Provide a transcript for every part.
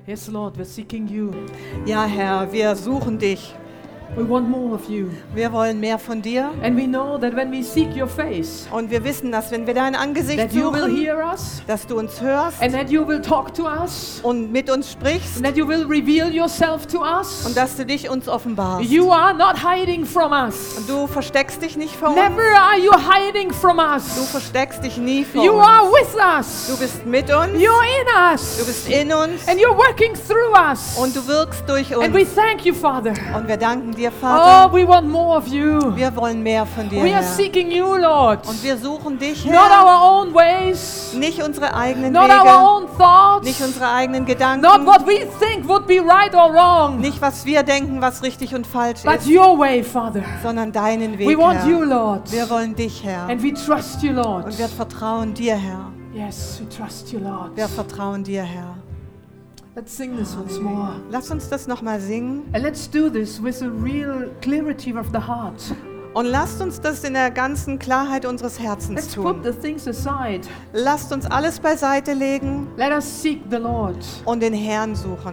Yes, Lord, we're seeking you. Ja, Herr, wir suchen dich. We want more of you. Wir wollen mehr von dir. And we know that when we seek your face, Und wir wissen, dass wenn wir dein Angesicht that you will suchen, hear us dass du uns hörst and that you will talk to us und mit uns sprichst and that you will reveal yourself to us. und dass du dich uns offenbarst. You are not hiding from us. Und du versteckst dich nicht vor uns. Never are you hiding from Du us. versteckst dich nie vor You uns. are with us. Du bist mit uns. You're in Du us. bist in uns. And you're working through us. Und du wirkst durch And we uns. thank you, Father. Und wir danken dir, Oh, Vater. we want more of you. Wir wollen mehr von dir, We are Herr. seeking you, Lord. Und wir suchen dich, Not Herr. our own ways, Nicht unsere eigenen not our Wege. own thoughts, Nicht unsere eigenen not Gedanken. what we think would be right or wrong, Nicht, was wir denken, was richtig und falsch but ist. your way, Father. Sondern deinen We Weg, want you, Herr. Lord. Wir wollen dich, Herr. And we trust you, Lord. Und wir vertrauen dir, Herr. Yes, we trust you, Lord. Wir vertrauen dir, Herr. Let's sing this once more. Lass uns das nochmal singen. And let's do this with a real clarity of the heart. Und lasst uns das in der ganzen Klarheit unseres Herzens Let's put tun. the things aside. Lasst uns alles beiseite legen Let us seek the Lord. und den Herrn suchen.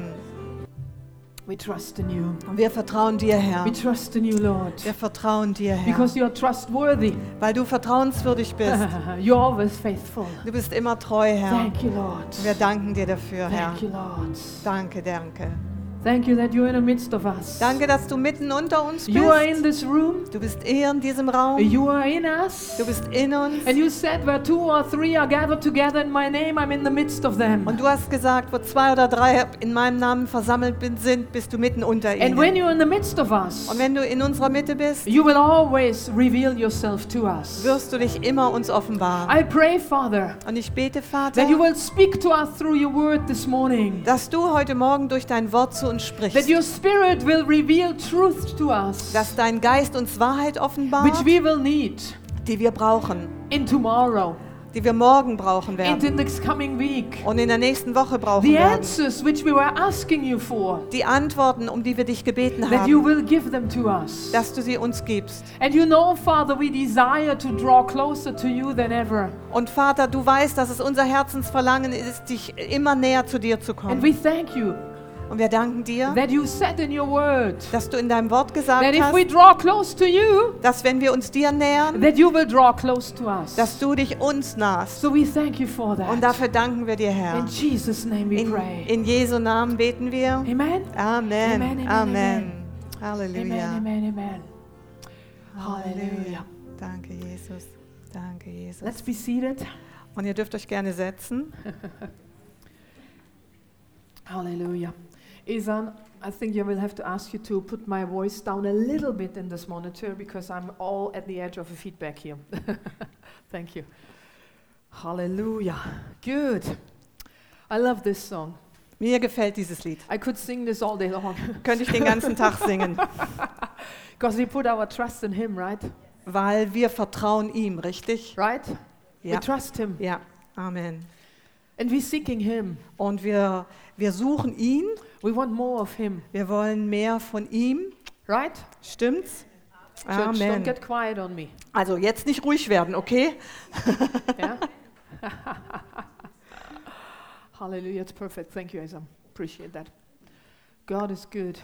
We trust in you. Und wir vertrauen dir, Herr. We trust in you, Lord. Wir vertrauen dir, Herr. Because you are trustworthy. Weil du vertrauenswürdig bist. You're always faithful. Du bist immer treu, Herr. Thank you, Lord. Wir danken dir dafür, Herr. Thank you, Lord. Danke, danke. Thank you that you're in the midst of us. Danke, dass du mitten unter uns You are in bist. this room. Du bist hier in diesem Raum. You are in us. Du bist in uns. And you said where 2 or 3 are gathered together in my name, I'm in the midst of them. Und du hast gesagt, wo 2 oder 3 in meinem Namen versammelt sind, bist du mitten unter And when ihnen. you're in the midst of us, Und wenn du in unserer Mitte bist, you will always reveal yourself to us. wirst du dich immer uns offenbaren. I pray, Father, Und ich bete, Vater, that you will speak to us through your word this morning. dass du heute Morgen durch dein Wort zu uns That sprichst. your Spirit will reveal truth to us, Dass dein Geist uns Wahrheit offenbart, which we will need die wir brauchen, in tomorrow, die wir morgen brauchen in werden the next coming week. und in der nächsten Woche brauchen The werden. answers which we were asking you for, Die Antworten, um die wir dich gebeten that you haben, will give them to us. dass du sie uns gibst. And you know, Father, we desire to draw closer to you than ever. Und Vater, du weißt, dass es unser Herzensverlangen ist, dich immer näher zu dir zu And kommen. we thank you Und wir danken dir, that you said in your word dass du in deinem Wort gesagt that if we hast, draw close to you, dass wenn wir uns dir nähern, that you will draw close to us. dass du dich uns nahst. So we thank you for Und that. dafür danken wir dir, Herr. In Jesus' name we pray. In Jesu Namen beten wir. Amen. Amen. Amen, amen, Amen. Amen, Halleluja. amen, amen. Hallelujah. Danke, Jesus. Danke, Jesus. Let's be seated. Und ihr dürft euch gerne setzen. Hallelujah. Isan, I think I will have to ask you to put my voice down a little bit in this monitor because I'm all at the edge of a feedback here. Thank you. Hallelujah. Good. I love this song. Mir gefällt dieses Lied. I could sing this all day long. Könnte ich den ganzen Tag singen. Because we put our trust in Him, right? Weil wir vertrauen ihm, richtig? Right? Ja. We trust Him. Ja. Amen. And we're seeking Him. Und wir suchen ihn. We want more of Him. Wir wollen mehr von ihm. Right? Stimmt's? Church, don't Amen. get quiet on me. Also jetzt nicht ruhig werden, okay? Yeah? Hallelujah, it's perfect. Thank you, Isam. Appreciate that. God is good.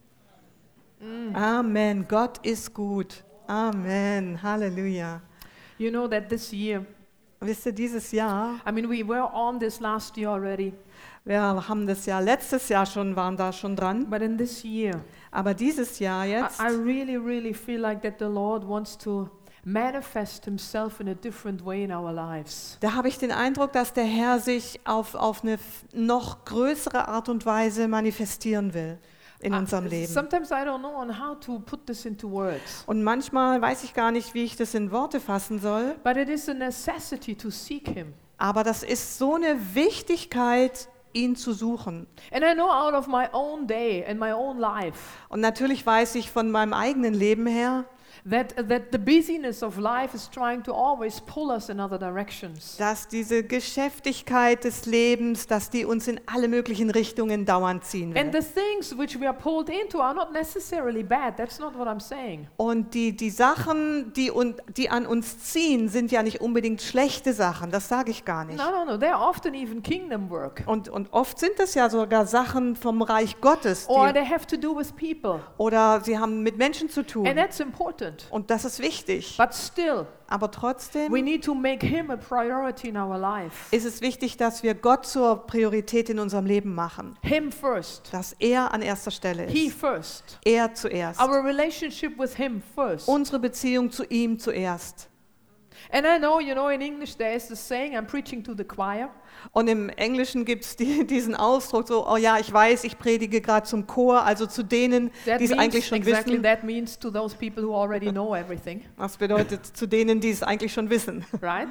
Amen. Gott ist gut. Amen. Halleluja. You know that this year, Wisst ihr, dieses Jahr, I mean, we were on this last year already, wir haben das Jahr, letztes Jahr schon, waren da schon dran, but in this year, aber dieses Jahr jetzt, I really, really feel like that the Lord wants to manifest Himself in a different way in our lives. da habe ich den Eindruck, dass der Herr sich auf eine noch größere Art und Weise manifestieren will in unserem Leben. Sometimes I don't know on how to put this into words, Und manchmal weiß ich gar nicht, wie ich das in Worte fassen soll, but it is a necessity to seek Him. aber das ist so eine Wichtigkeit, ihn zu suchen. And I know out of my own day and my own life Und natürlich weiß ich von meinem eigenen Leben her, that the busyness of life is trying to always pull us in other directions. Dass diese Geschäftigkeit des Lebens, dass die uns in alle möglichen Richtungen dauernd ziehen And will. the things which we are pulled into are not necessarily bad. That's not what I'm saying. Und die Sachen, die an uns ziehen, sind ja nicht unbedingt schlechte Sachen, das sage ich gar nicht. No. They're often even kingdom work. Und oft sind es ja sogar Sachen vom Reich Gottes, Or they have to do with people. oder sie haben mit Menschen zu tun. And that's important. Und das ist wichtig. But still, Aber trotzdem we need to make him a priority in our life. ist es wichtig, dass wir Gott zur Priorität in unserem Leben machen. Him first. Dass er an erster Stelle He ist. first. Er zuerst. Our relationship with him first. Unsere Beziehung zu ihm zuerst. And I know, in English there is the saying, I'm preaching to the choir. Und im Englischen gibt es diesen Ausdruck so, oh ja, ich weiß, ich predige gerade zum Chor, also zu denen, die es eigentlich schon wissen. That means to those people who already know everything, Das bedeutet zu denen, die es eigentlich schon wissen. right?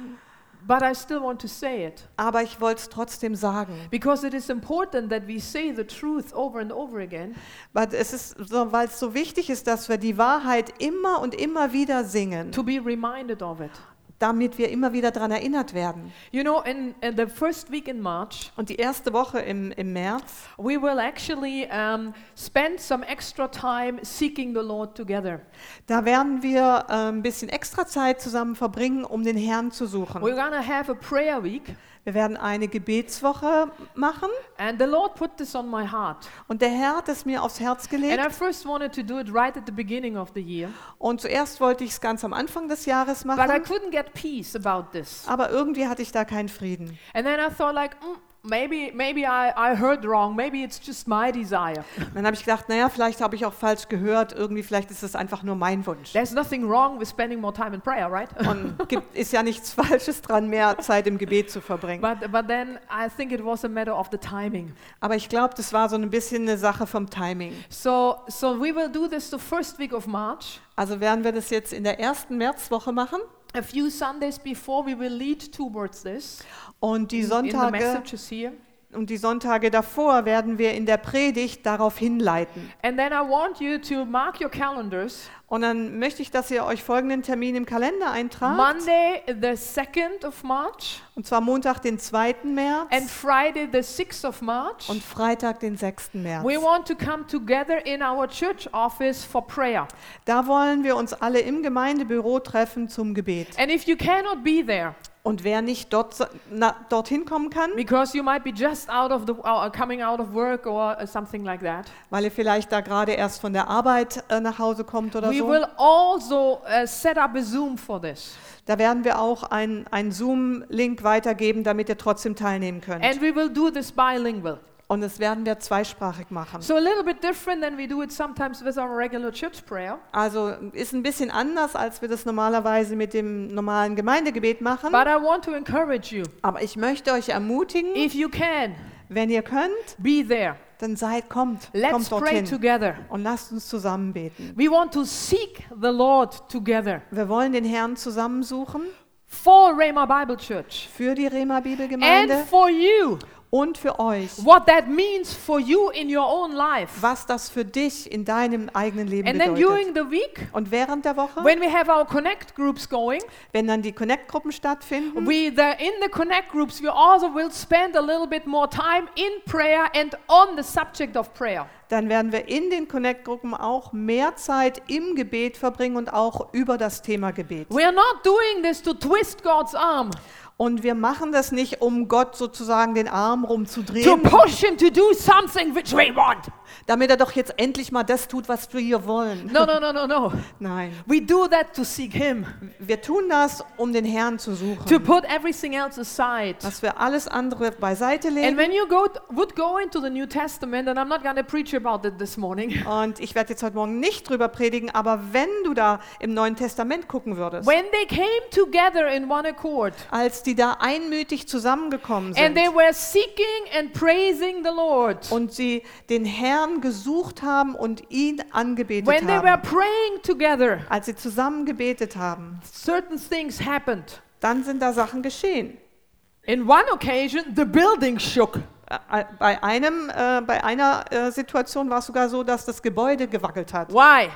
But I still want to say it Aber ich wollte es trotzdem sagen. because it is important that we say the truth over and over again, Weil es so wichtig ist, dass wir die Wahrheit immer und immer wieder singen, to be reminded of it. damit wir immer wieder daran erinnert werden. In the first week in March, Und die erste Woche im März, we will actually spend some extra time seeking the Lord together. da werden wir ein bisschen extra Zeit zusammen verbringen, um den Herrn zu suchen. We're gonna have a prayer week, Wir werden eine Gebetswoche machen and the Lord put this on my heart. und der Herr hat es mir aufs Herz And gelegt. I first wanted to do it right at the beginning of the year, Und zuerst wollte ich es ganz am Anfang des Jahres but I machen, couldn't get peace about this. aber irgendwie hatte ich da keinen Frieden. And then I thought maybe I heard wrong. Maybe it's just my desire. Dann habe ich gedacht, naja, vielleicht habe ich auch falsch gehört, irgendwie vielleicht ist es einfach nur mein Wunsch. There's nothing wrong with spending more time in prayer, right? Und ist ja nichts Falsches dran, mehr Zeit im Gebet zu verbringen. but then I think it was a matter of the timing. Aber ich glaube, das war so ein bisschen eine Sache vom Timing. So we will do this the first week of March. Also werden wir das jetzt in der ersten Märzwoche machen. A few Sundays before we will lead towards this. Und die In the Sonntage messages here. und die Sonntage davor werden wir in der Predigt darauf hinleiten. And then I want you to mark your calendars. Und dann möchte ich, dass ihr euch folgenden Termin im Kalender eintragt. Monday the 2nd of March Und zwar Montag, den 2. März and Friday the 6th of March. und Freitag, den 6. März. We want to come together in our church office for prayer. Da wollen wir uns alle im Gemeindebüro treffen zum Gebet. And if you cannot be there, Und wer nicht dorthin kommen kann, because you might be just coming out of work or something like that, weil ihr vielleicht da gerade erst von der Arbeit nach Hause kommt oder we so, will also set up a Zoom for this. da werden wir auch einen Zoom-Link weitergeben, damit ihr trotzdem teilnehmen könnt. And we will do this bilingual. Und das werden wir zweisprachig machen. So a little bit different than we do it sometimes with our regular church prayer. Also ist ein bisschen anders, als wir das normalerweise mit dem normalen Gemeindegebet machen. But I want to encourage you, Aber ich möchte euch ermutigen, if you can, wenn ihr könnt, be there. dann kommt Let's pray dorthin together. und lasst uns zusammen beten. We want to seek the Lord together Wir wollen den Herrn zusammensuchen for Rhema Bible Church für die Rema and Bibelgemeinde for you. und für euch, What that means for you in your own life. was das für dich in deinem eigenen Leben And then bedeutet. during the week, Und während der Woche, when we have our connect groups going, wenn dann die Connect-Gruppen stattfinden, in the connect groups we also will spend a little bit more time in prayer and on the subject of prayer. dann werden wir in den Connect-Gruppen auch mehr Zeit im Gebet verbringen und auch über das Thema Gebet. We are not doing this to twist God's arm, Und wir machen das nicht, um Gott sozusagen den Arm to rumzudrehen, push him to do something which we want. damit er doch jetzt endlich mal das tut, was wir wollen. No. Nein, We do that to seek him, wir tun das, um den Herrn zu to suchen, put everything else aside. dass wir alles andere beiseite And legen. when you would go into the New Testament, and I'm not going to preach about it this morning, Und ich werde jetzt heute Morgen nicht drüber predigen, aber wenn du da im Neuen Testament gucken würdest, when they came together in one accord, als die da einmütig zusammengekommen and they sind were seeking and praising the Lord, und sie den Herrn gesucht haben und ihn angebetet when they were haben, praying together, als sie zusammen gebetet haben, certain things happened. dann sind da Sachen geschehen. In one occasion, the building shook. Bei einer Situation war es sogar so, dass das Gebäude gewackelt hat. Why?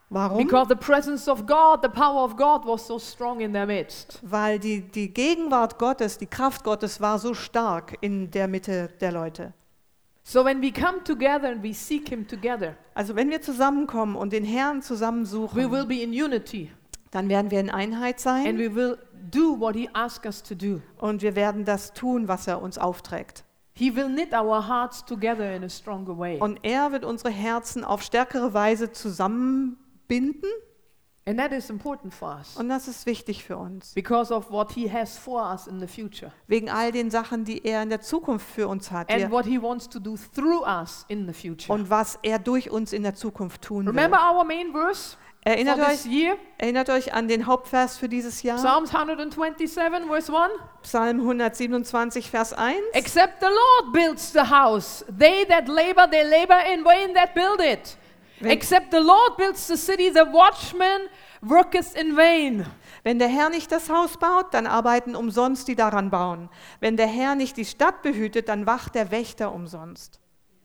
Warum? Because the presence of God, the power of God was so strong in their midst. Weil die Gegenwart Gottes, die Kraft Gottes war so stark in der Mitte der Leute. So when we come together and we seek Him together, Also wenn wir zusammenkommen und den Herrn we will zusammensuchen, be in unity dann werden wir in Einheit and sein we will do what He asks us to do. und wir werden das tun, was er uns aufträgt. He will knit our hearts together in a stronger way. Und er wird unsere Herzen auf stärkere Weise zusammenbinden And that is important for us und das ist wichtig für uns. because of what He has for us in the future Wegen all den Sachen, die er in der Zukunft für uns hat and what He wants to do through us in the future. und was er durch uns in der Zukunft tun will. Remember our main verse for Erinnert this year? Erinnert euch an den Hauptvers für dieses Jahr? Psalms 127, verse 1. Psalm 127, Vers 1. Except the Lord builds the house, they that labor in vain that build it. Wenn- Except the Lord builds the city, the watchman worketh in vain. Wenn der Herr nicht das Haus baut, dann arbeiten umsonst die daran bauen. Wenn der Herr nicht die Stadt behütet, dann wacht der Wächter umsonst.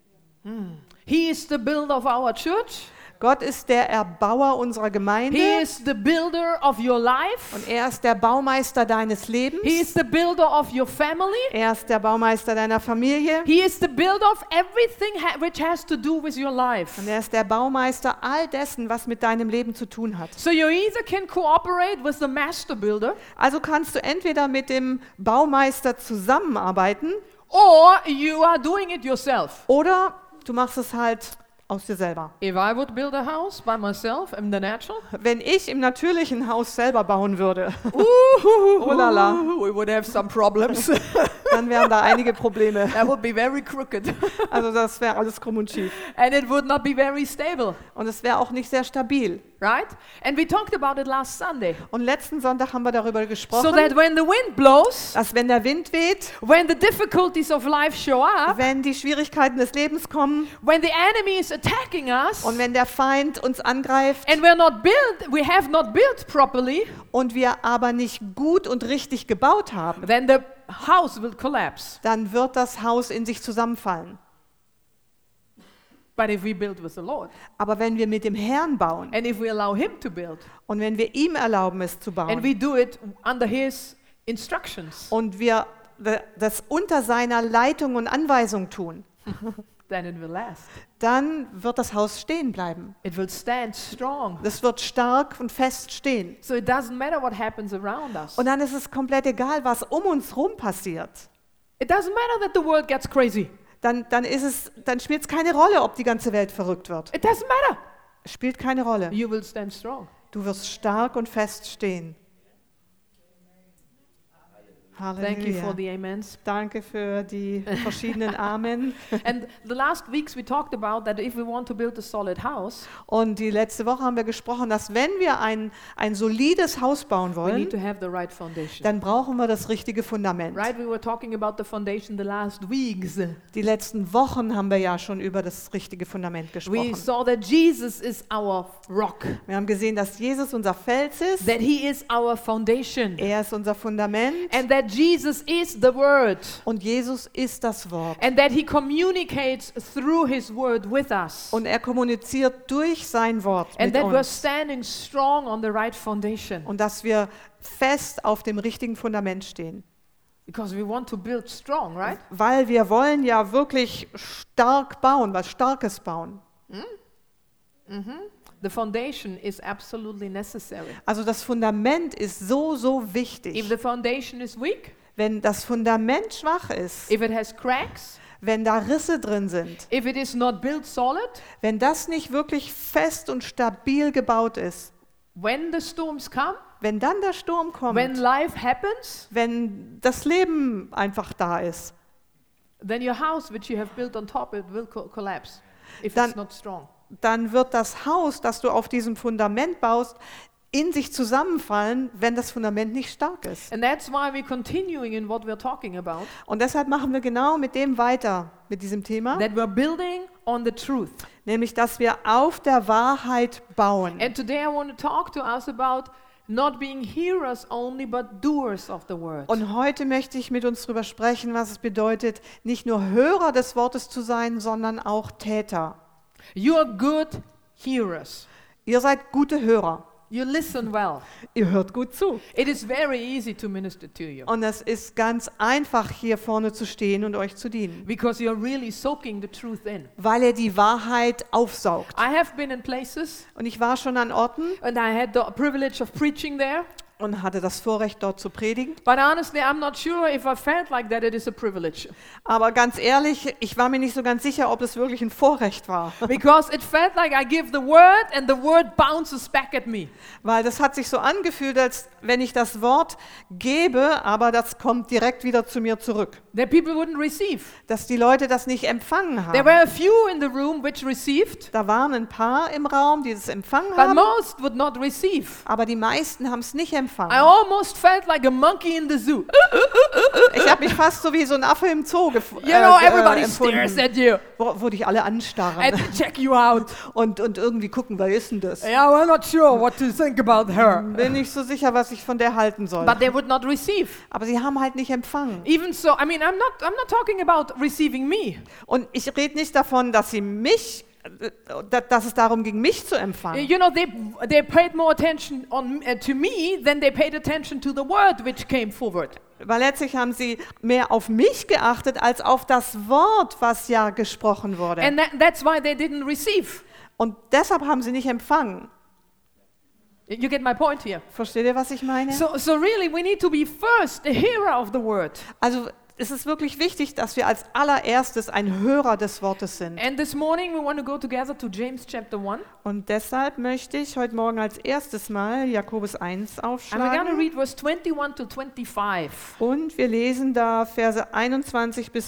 He is the builder of our church. Gott ist der Erbauer unserer Gemeinde He is the builder of your life. und er ist der Baumeister deines Lebens. He is the builder of your family. Er ist der Baumeister deiner Familie He is the builder of everything which has to do with your life. und er ist der Baumeister all dessen, was mit deinem Leben zu tun hat. So you either can cooperate with the master builder Also kannst du entweder mit dem Baumeister zusammenarbeiten or you are doing it yourself. oder du machst es halt aus dir selber. If I would build a house by myself in the natural, Wenn ich im natürlichen Haus selber bauen würde, oh la la, we would have some problems. dann wären da einige Probleme. That would be very crooked. Also das wäre alles krumm und schief. And it would not be very stable, Und es wäre auch nicht sehr stabil. right? And we talked about it last Sunday. Und letzten Sonntag haben wir darüber So gesprochen, that when the wind blows, dass wenn der Wind weht, when the difficulties of life show up, wenn die Schwierigkeiten des Lebens kommen when the enemy is attacking us, und wenn der Feind uns angreift and we have not built properly, und wir aber nicht gut und richtig gebaut haben, then the house will collapse. dann wird das Haus in sich zusammenfallen. But if we build with the Lord, Aber wenn wir mit dem Herrn bauen and if we allow Him to build, und wenn wir ihm erlauben, es zu and bauen we do it under His instructions, und wir das unter seiner Leitung und Anweisung tun, then it will last. dann wird das Haus stehen bleiben. It will stand strong. Das wird stark und fest stehen. So it doesn't matter what happens around us. Und dann ist es komplett egal, was um uns rum passiert. It doesn't matter that the world gets crazy. Dann spielt es keine Rolle, ob die ganze Welt verrückt wird. It doesn't matter. Es spielt keine Rolle. You will stand strong. Du wirst stark und fest stehen. Thank you for Halleluja. the amens. Danke für die verschiedenen Amen. And the last weeks we talked about that if we want to build a solid house, Und die letzte Woche haben wir gesprochen, dass wenn wir ein solides Haus bauen we need to wollen, have the right foundation. dann brauchen wir das richtige Fundament. Right? We were talking about the foundation the last weeks. Die letzten Wochen haben wir ja schon über das richtige Fundament We gesprochen. saw that Jesus is our rock, Wir haben gesehen, dass Jesus unser Fels ist, that He is our foundation, er ist unser Fundament and that Jesus is the Word, und Jesus ist das Wort. and that He communicates through His Word with us, Und er kommuniziert durch sein Wort and mit that we're uns. standing strong on the right foundation, Und dass wir fest auf dem richtigen Fundament stehen. because we want to build strong, right? Weil wir wollen ja wirklich stark bauen, was Starkes bauen. The foundation is absolutely necessary. Also das Fundament ist so, so If wichtig. the foundation is weak, Wenn das Fundament schwach ist, if it has cracks, wenn da Risse drin sind, if it is not built solid, wenn das nicht wirklich fest und stabil gebaut ist, when the storms come, wenn dann der Sturm kommt, when life happens, wenn das Leben einfach da ist, then your house which you have built on top, it will collapse if Dann- it's not strong. dann wird das Haus, das du auf diesem Fundament baust, in sich zusammenfallen, wenn das Fundament nicht stark ist. And that's why we're continuing in what we're talking about, Und deshalb machen wir genau mit dem weiter, mit diesem Thema, that we're building on the truth. nämlich dass wir auf der Wahrheit bauen. And today I want to talk to us about not being hearers only, but doers of the word. Und heute möchte ich mit uns darüber sprechen, was es bedeutet, nicht nur Hörer des Wortes zu sein, sondern auch Täter. You are good hearers. Ihr seid gute Hörer. You listen well. Ihr hört gut zu. It is very easy to minister to you Und es ist ganz einfach, hier vorne zu stehen und euch zu dienen, because you're really soaking the truth in. weil ihr die Wahrheit aufsaugt. I have been in places Und ich war schon an Orten and I had the privilege of preaching there, und hatte das Vorrecht, dort zu predigen. but honestly, I'm not sure if I felt like that it is a privilege Aber ganz ehrlich, ich war mir nicht so ganz sicher, ob es wirklich ein Vorrecht war. because it felt like I give the word and the word bounces back at me. Weil das hat sich so angefühlt, als wenn ich das Wort gebe, aber das kommt direkt wieder zu mir zurück. That people wouldn't receive. Dass die Leute das nicht empfangen There haben. were a few in the room which received, Da waren ein paar im Raum, die es empfangen but haben, most would not receive. aber die meisten haben es nicht I empfangen. almost felt like a monkey in the zoo. Ich habe mich fast so wie so ein Affe im Zoo Everybody stares empfunden, at you wo dich alle anstarren and check you out. und irgendwie gucken, wer ist denn das? Yeah, we're not sure what to think about her. Bin nicht so sicher, was ich von der halten soll. But they would not receive. Aber sie haben halt nicht empfangen. Even so, I mean, I'm not talking about receiving me. Und ich rede nicht davon, dass es darum ging, mich zu empfangen. You know, they paid more attention to me than they paid attention to the word which came forward. Weil letztlich haben sie mehr auf mich geachtet, als auf das Wort, was ja gesprochen wurde. And that's why they didn't receive. Und deshalb haben sie nicht empfangen. You get my point here. Versteht ihr, was ich meine? So really, we need to be first a hearer of the word. Also es ist wirklich wichtig, dass wir als allererstes ein Hörer des Wortes sind. And this morning we want to go together to James chapter 1. Und deshalb möchte ich heute Morgen als erstes Mal Jakobus 1 And we're going to aufschlagen. read verse 21 to 25. Und wir lesen da Verse 21 bis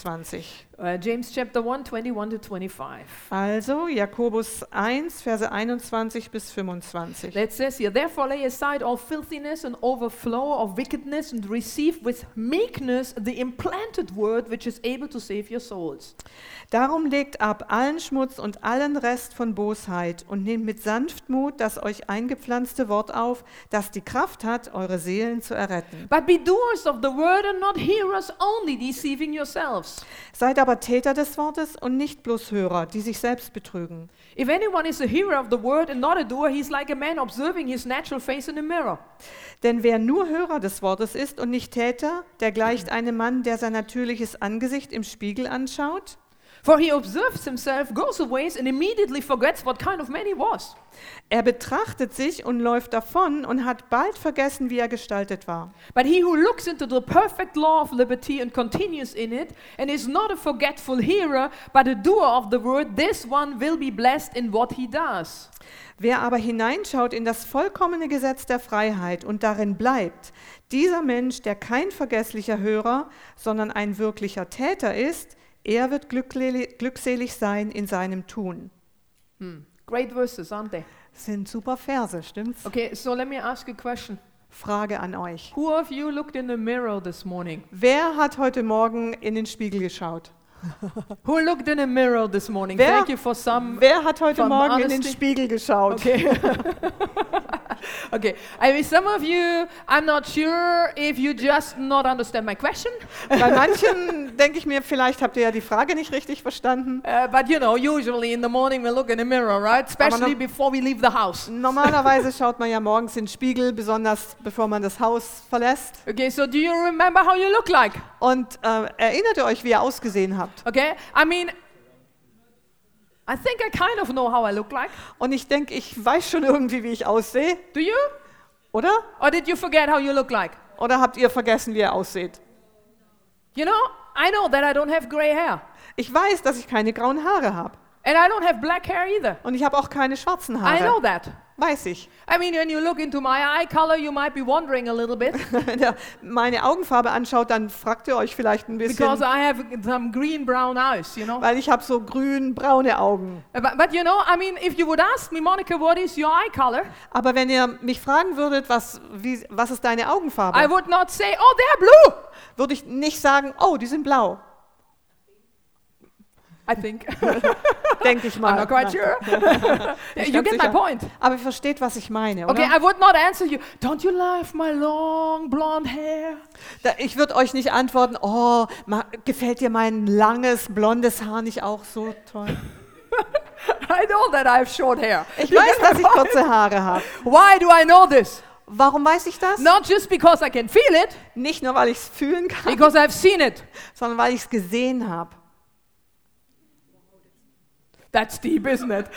25. James chapter 1, 21 to 25. Also Jakobus 1, Verse 21 bis 25. That says here, therefore lay aside all filthiness and overflow of wickedness and receive with meekness the implanted word which is able to save your souls. Darum legt ab allen Schmutz und allen Rest von Bosheit und nehmt mit Sanftmut das euch eingepflanzte Wort auf, das die Kraft hat, eure Seelen zu erretten. But be doers of the word and not hearers only, deceiving yourselves. Seid aber Täter des Wortes und nicht bloß Hörer, die sich selbst betrügen. If anyone is a hearer of the word and not a doer, he's like a man observing his natural face in a mirror. Denn wer nur Hörer des Wortes ist und nicht Täter, der gleicht einem Mann, der sein natürliches Angesicht im Spiegel anschaut. For he observes himself, goes away, and immediately forgets what kind of man he was. Er betrachtet sich und läuft davon und hat bald vergessen, wie er gestaltet war. But he who looks into the perfect law of liberty and continues in it, and is not a forgetful hearer, but a doer of the word, this one will be blessed in what he does. Wer aber hineinschaut in das vollkommene Gesetz der Freiheit und darin bleibt, dieser Mensch, der kein vergesslicher Hörer, sondern ein wirklicher Täter ist, er wird glückselig sein in seinem Tun. Great verses, aren't they? Sind super Verse, stimmt's? Okay, so let me ask you a question. Frage an euch. Who of you looked in the mirror this morning? Wer hat heute Morgen in den Spiegel geschaut? Who looked in a mirror this morning? Wer- Thank you for some. Wer hat heute From Morgen in den honesty. Spiegel geschaut? Okay. Okay. I mean, some of you, I'm not sure if you just not understand my question. Bei manchen denke ich mir, vielleicht habt ihr ja die Frage nicht richtig verstanden. But you know, usually in the morning we look in the mirror, right? Especially before we leave the house. Normalerweise schaut man ja morgens in den Spiegel, besonders bevor man das Haus verlässt. Okay, so do you remember how you look like? Und erinnert ihr euch, wie ihr ausgesehen habt? Okay, I mean, I think I kind of know how I look like. Und ich denke, ich weiß schon irgendwie, wie ich aussehe, Do you? oder? Or did you forget how you look like? Oder habt ihr vergessen, wie ihr ausseht? You know, I know that I don't have gray hair. Ich weiß, dass ich keine grauen Haare habe. And I don't have black hair either. Und ich habe auch keine schwarzen I know Haare. that. Weiß ich. I mean, when you look into my eye color, you might be wondering a little bit Wenn ihr meine Augenfarbe anschaut, dann fragt ihr euch vielleicht ein because bisschen, I have some green-brown eyes, you know. weil ich habe so grün-braune Augen. But you know, I mean, if you would ask me, Monica, what is your eye color? Aber wenn ihr mich fragen würdet, was ist deine I Augenfarbe, would not say, oh, they're blue. würde ich nicht sagen, oh, die sind blau. I think. Denke ich I'm mal. not quite sure. Nicht You ganz get my sicher. point. Aber ihr versteht, was ich meine, oder? Okay, I would not answer you. Don't you love my long blonde hair? Ich würde euch nicht antworten, oh, gefällt dir mein langes, blondes Haar nicht auch so toll? I know that I have short hair. Ich weiß, dass ich kurze Haare habe. Why do I know this? Warum weiß ich das? Not just because I can feel it, Nicht nur, weil ich es fühlen kann, because I've seen it. sondern weil ich es gesehen habe. That's deep, isn't it?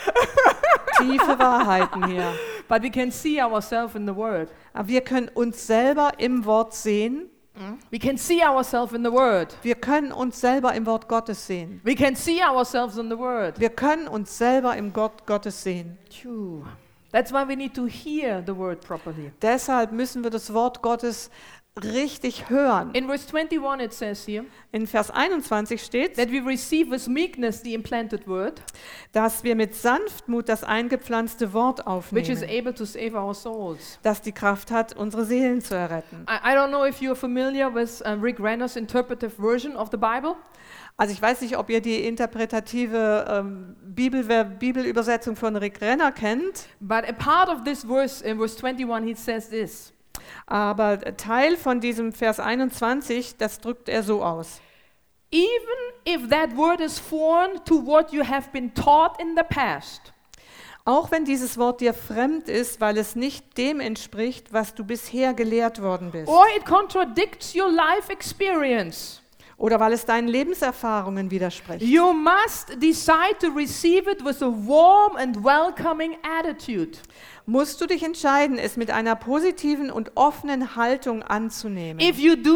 Tiefe Wahrheiten hier. But we can see ourselves in the Word. Aber wir können uns selber im Wort sehen. We can see ourselves in the Word. Wir können uns selber im Wort Gottes sehen. We can see ourselves in the Word. Wir können uns selber im Wort Gottes sehen. Phew. That's why we need to hear the Word properly. Deshalb müssen wir das Wort Gottes richtig hören. In verse 21 it says here In Vers 21 steht, that we receive with meekness the implanted Word, dass wir mit Sanftmut das eingepflanzte Wort which is aufnehmen, able to save our souls. das die Kraft hat, unsere Seelen zu erretten. I don't know if you're familiar with Rick Renner's interpretive version of the Bible. Also ich weiß nicht, ob ihr die interpretative Bibelübersetzung von Rick Renner kennt, But a part of this verse, in verse 21, he says this. aber Teil von diesem Vers 21, das drückt er so aus. Even if that word is foreign to what you have been taught in the past, Auch wenn dieses Wort dir fremd ist, weil es nicht dem entspricht, was du bisher gelehrt worden bist, or it contradicts your life experience, oder weil es deinen Lebenserfahrungen widerspricht, you must decide to receive it with a warm and welcoming attitude. musst du dich entscheiden, es mit einer positiven und offenen Haltung anzunehmen. If you do,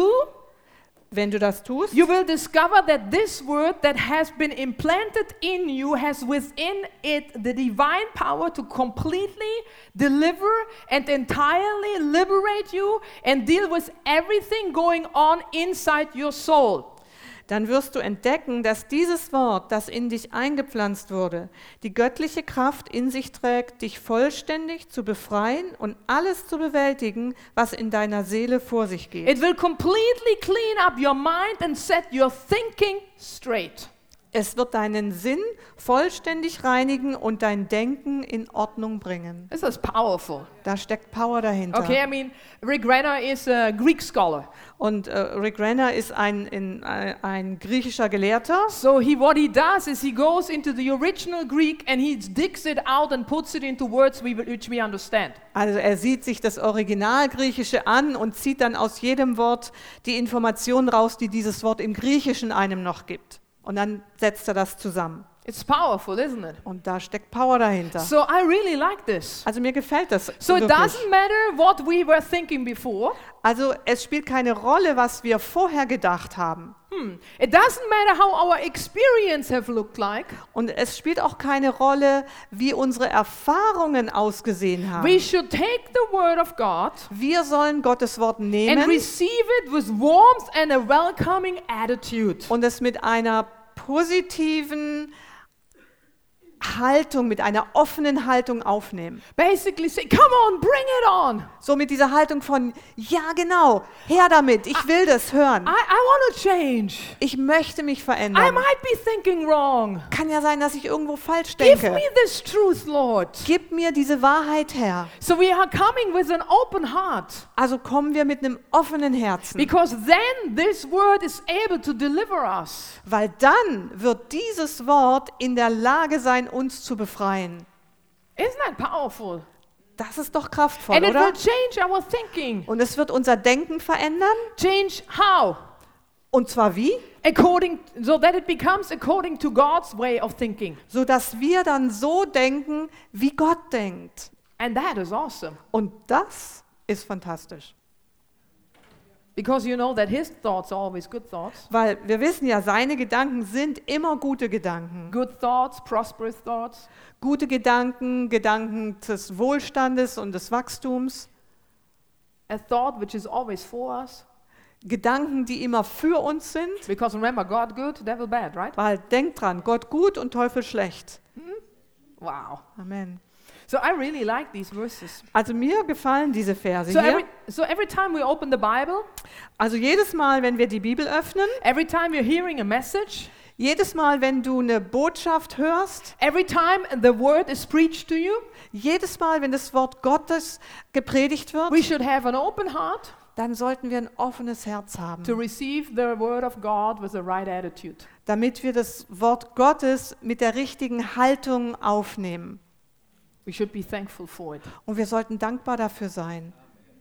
Wenn du das tust, you will discover that this word that has been implanted in you has within it the divine power to completely deliver and entirely liberate you and deal with everything going on inside your soul. dann wirst du entdecken, dass dieses Wort, das in dich eingepflanzt wurde, die göttliche Kraft in sich trägt, dich vollständig zu befreien und alles zu bewältigen, was in deiner Seele vor sich geht. It will completely clean up your mind and set your thinking straight. Es wird deinen Sinn vollständig reinigen und dein Denken in Ordnung bringen. This is powerful. Da steckt Power dahinter. Okay, I mean, Rick Renner is a Greek scholar. Und Rick Renner ist ein griechischer Gelehrter. So what he does is he goes into the original Greek and he digs it out and puts it into words which we understand. Also er sieht sich das Originalgriechische an und zieht dann aus jedem Wort die Informationen raus, die dieses Wort im Griechischen einem noch gibt. Und dann setzt er das zusammen. It's powerful, isn't it? Und da steckt Power dahinter. So I really like this. Also mir gefällt das So it wirklich. doesn't matter what we were thinking before. Also es spielt keine Rolle, was wir vorher gedacht haben. It doesn't matter how our experience have looked like. Und es spielt auch keine Rolle, wie unsere Erfahrungen ausgesehen haben. We should take the word of God Wir sollen Gottes Wort and nehmen receive it with warmth and a welcoming attitude. und es mit einer positiven Haltung, mit einer offenen Haltung aufnehmen. Basically say, come on, bring it on. So mit dieser Haltung von, ja genau, her damit, ich will das hören. I want to change. Ich möchte mich I verändern. might be thinking wrong. Kann ja sein, dass ich irgendwo falsch Give denke. me this truth, Lord. Gib mir diese Wahrheit her. So we are coming with an open heart. Also kommen wir mit einem offenen Herzen. Because then this word is able to deliver us. Weil dann wird dieses Wort in der Lage sein, uns zu befreien. Isn't that powerful? Das ist doch kraftvoll, And it oder? will change our thinking. Und es wird unser Denken verändern. Change how? Und zwar wie? So that it becomes according to God's way of thinking. Sodass wir dann so denken, wie Gott denkt. And that is awesome. Und das ist fantastisch. Because you know that his thoughts are always good thoughts. Weil wir wissen ja, seine Gedanken sind immer gute Gedanken. Good thoughts, prosperous thoughts. Gute Gedanken, Gedanken des Wohlstandes und des Wachstums. A thought which is always for us. Gedanken, die immer für uns sind. Because remember, God good, devil bad, right? Weil denkt dran, Gott gut und Teufel schlecht. Wow. Amen. So I really like these verses. Also mir gefallen diese Verse So hier. every time we open the Bible, Also jedes Mal, wenn wir die Bibel öffnen, every time you're hearing a message, jedes Mal, wenn du eine Botschaft hörst, every time the word is preached to you, jedes Mal, wenn das Wort Gottes gepredigt wird, we should have an open heart. dann sollten wir ein offenes Herz haben, to receive the word of God with the right attitude. damit wir das Wort Gottes mit der richtigen Haltung aufnehmen. We should be thankful for it. Und wir sollten dankbar dafür sein.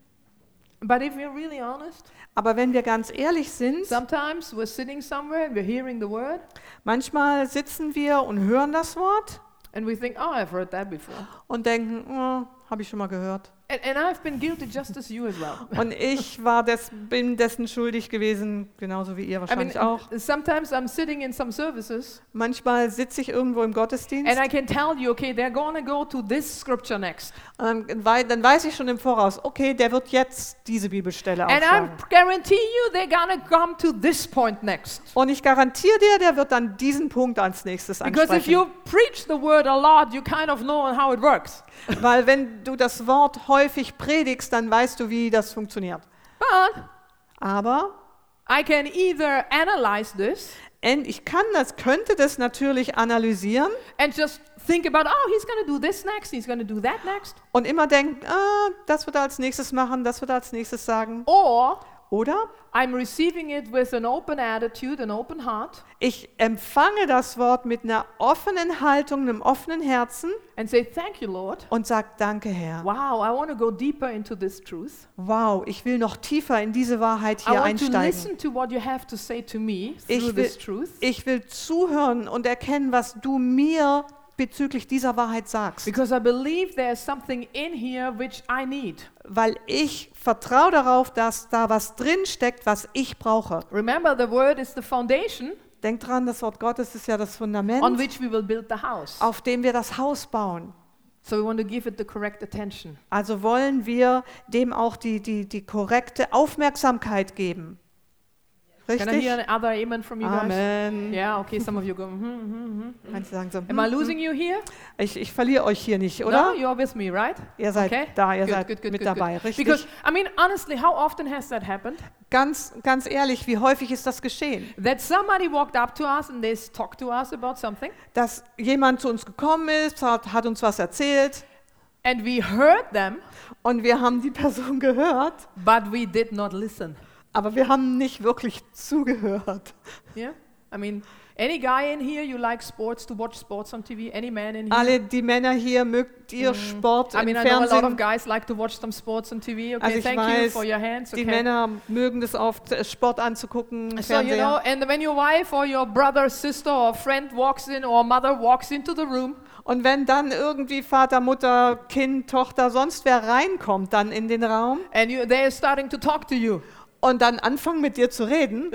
But if we're really honest, Aber wenn wir ganz ehrlich sind, sometimes we're sitting somewhere and we're hearing the word manchmal sitzen wir und hören das Wort and we think, oh, I've heard that before. und denken, oh, habe ich schon mal gehört. And I've been guilty just as you as well. Und ich bin dessen schuldig gewesen, genauso wie ihr wahrscheinlich auch. Sometimes I'm sitting in some services Manchmal sitze ich irgendwo im Gottesdienst and I can tell you, okay, they're going to go to this scripture next. und dann weiß ich schon im Voraus, okay, der wird jetzt diese Bibelstelle And I aufschlagen. guarantee you they're going to come to this point next. Und ich garantiere dir, der wird dann diesen Punkt als nächstes Because if ansprechen. you preach the word a lot, you kind of know how it works. Weil wenn du das Wort häufig predigst, dann weißt du, wie das funktioniert. But Aber I can either analyze this ich könnte das natürlich analysieren and just think about, oh, he's going to do this next, he's going to do that next. und immer denken, das wird er als nächstes machen, das wird er als nächstes sagen. Or Oder I'm receiving it with an open attitude, an open heart, ich empfange das Wort mit einer offenen Haltung, einem offenen Herzen and say, thank you, Lord. und sage, danke Herr. Wow, I want to go deeper into this truth. Wow, ich will noch tiefer in diese Wahrheit I hier want to einsteigen. listen to what you have to say to me Ich through will, this truth. ich will zuhören und erkennen, was du mir bezüglich dieser Wahrheit sagst. Because I believe there's something in here which I need. Weil ich vertraue darauf, dass da was drin steckt, was ich brauche. Remember, the word is the foundation Denk dran, das Wort Gottes ist ja das on Fundament, which we will build the house. auf dem wir das Haus bauen. So we want to give it the correct attention. Also wollen wir dem auch die korrekte Aufmerksamkeit geben. Can I Richtig? hear another amen from you guys? Amen. Yeah, okay, some of you go, Manche sagen so, Am I losing you here? ich verliere euch hier nicht, No, oder? you're with me, right? Ihr seid Okay. da, ihr Good, seid good, good, mit good, dabei, good. richtig? Because, I mean, honestly, how often has that happened? Ganz ehrlich, wie häufig ist das geschehen? That somebody walked up to us and they talked to us about something, Dass jemand zu uns gekommen ist, hat uns was erzählt and we heard them, und wir haben die Person gehört, but we did not listen. aber wir haben nicht wirklich zugehört. Yeah? I mean, any guy in here, you like sports, to watch sports on TV? Any man in here? Alle die Männer hier, mögt ihr Sport I mean, im I know a lot of Fernsehen? guys like to watch some sports on TV. Okay, Also ich thank you weiß, for your hands. Die Okay. Männer mögen es oft, Sport anzugucken, im So, you know, Fernseher. and when your wife or your brother, sister or friend walks in or mother walks into the room, Und wenn dann irgendwie Vater, Mutter, Kind, Tochter, sonst wer reinkommt dann in den Raum and they're starting to talk to you, und dann anfangen mit dir zu reden,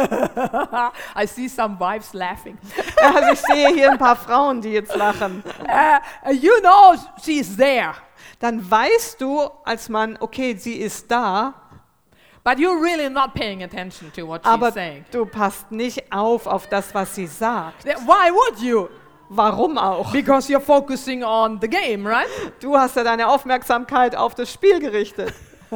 I see some wives laughing. also ich sehe hier ein paar Frauen, die jetzt lachen, You know she's there, dann weißt du als Mann, okay, sie ist da, but you're really not paying attention to what aber she's saying. du passt nicht auf das, was sie sagt. Why would you? Warum auch? Because you're focusing on the game, right? Du hast ja deine Aufmerksamkeit auf das Spiel gerichtet.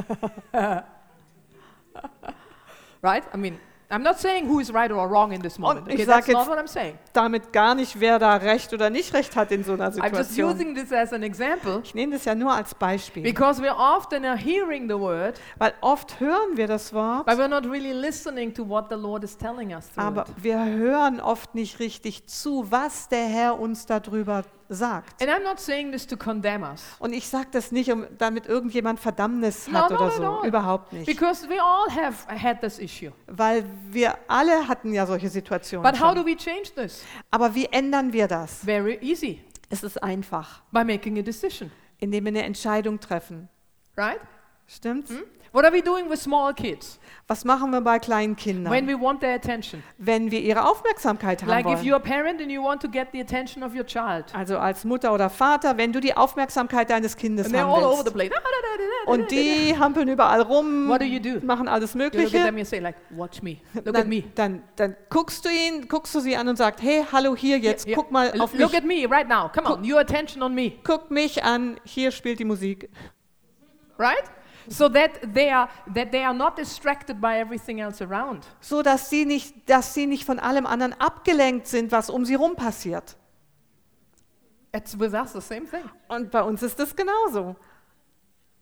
Right? I mean, I'm not saying who is right or wrong in this moment. Und ich Okay, sag that's not jetzt what I'm saying. damit gar nicht, wer da recht oder nicht recht hat in so einer I'm just Situation. using this as an example Ich nehme das ja nur als Beispiel, because we're often hearing the word, weil oft hören wir das Wort, but we're not really listening to what the Lord is telling us through aber it. wir hören oft nicht richtig zu, was der Herr uns darüber sagt. And I'm not saying this to condemn us, Und ich sage das nicht, damit irgendjemand Verdammnis No, hat not oder at so, all. überhaupt nicht. because we all have had this issue. Weil wir alle hatten ja solche Situationen But how schon. do we change this? Aber wie ändern wir das? Very easy, Es ist einfach, by making a decision, indem wir eine Entscheidung treffen. right? Stimmt's? What are we doing with small kids Was machen wir bei kleinen Kindern, when we want their attention? wenn wir ihre Aufmerksamkeit haben Like if wollen? you're a parent and you want to get the attention of your child, Also als Mutter oder Vater, wenn du die Aufmerksamkeit deines Kindes and they're haben all over the willst. place. Und die hampeln überall rum, What do you do? machen alles You look at them Mögliche. and say like, watch me, look at me. Dann guckst du sie an und sagst, hey, hallo hier jetzt, Yeah, guck mal auf look mich. at me right now. Come on, your attention on me, Guck mich an, hier spielt die Musik. right? So that they are not distracted by everything else around. So, dass sie nicht von allem anderen abgelenkt sind, was um sie rum passiert. It's with us the same thing. Und bei uns ist das genauso.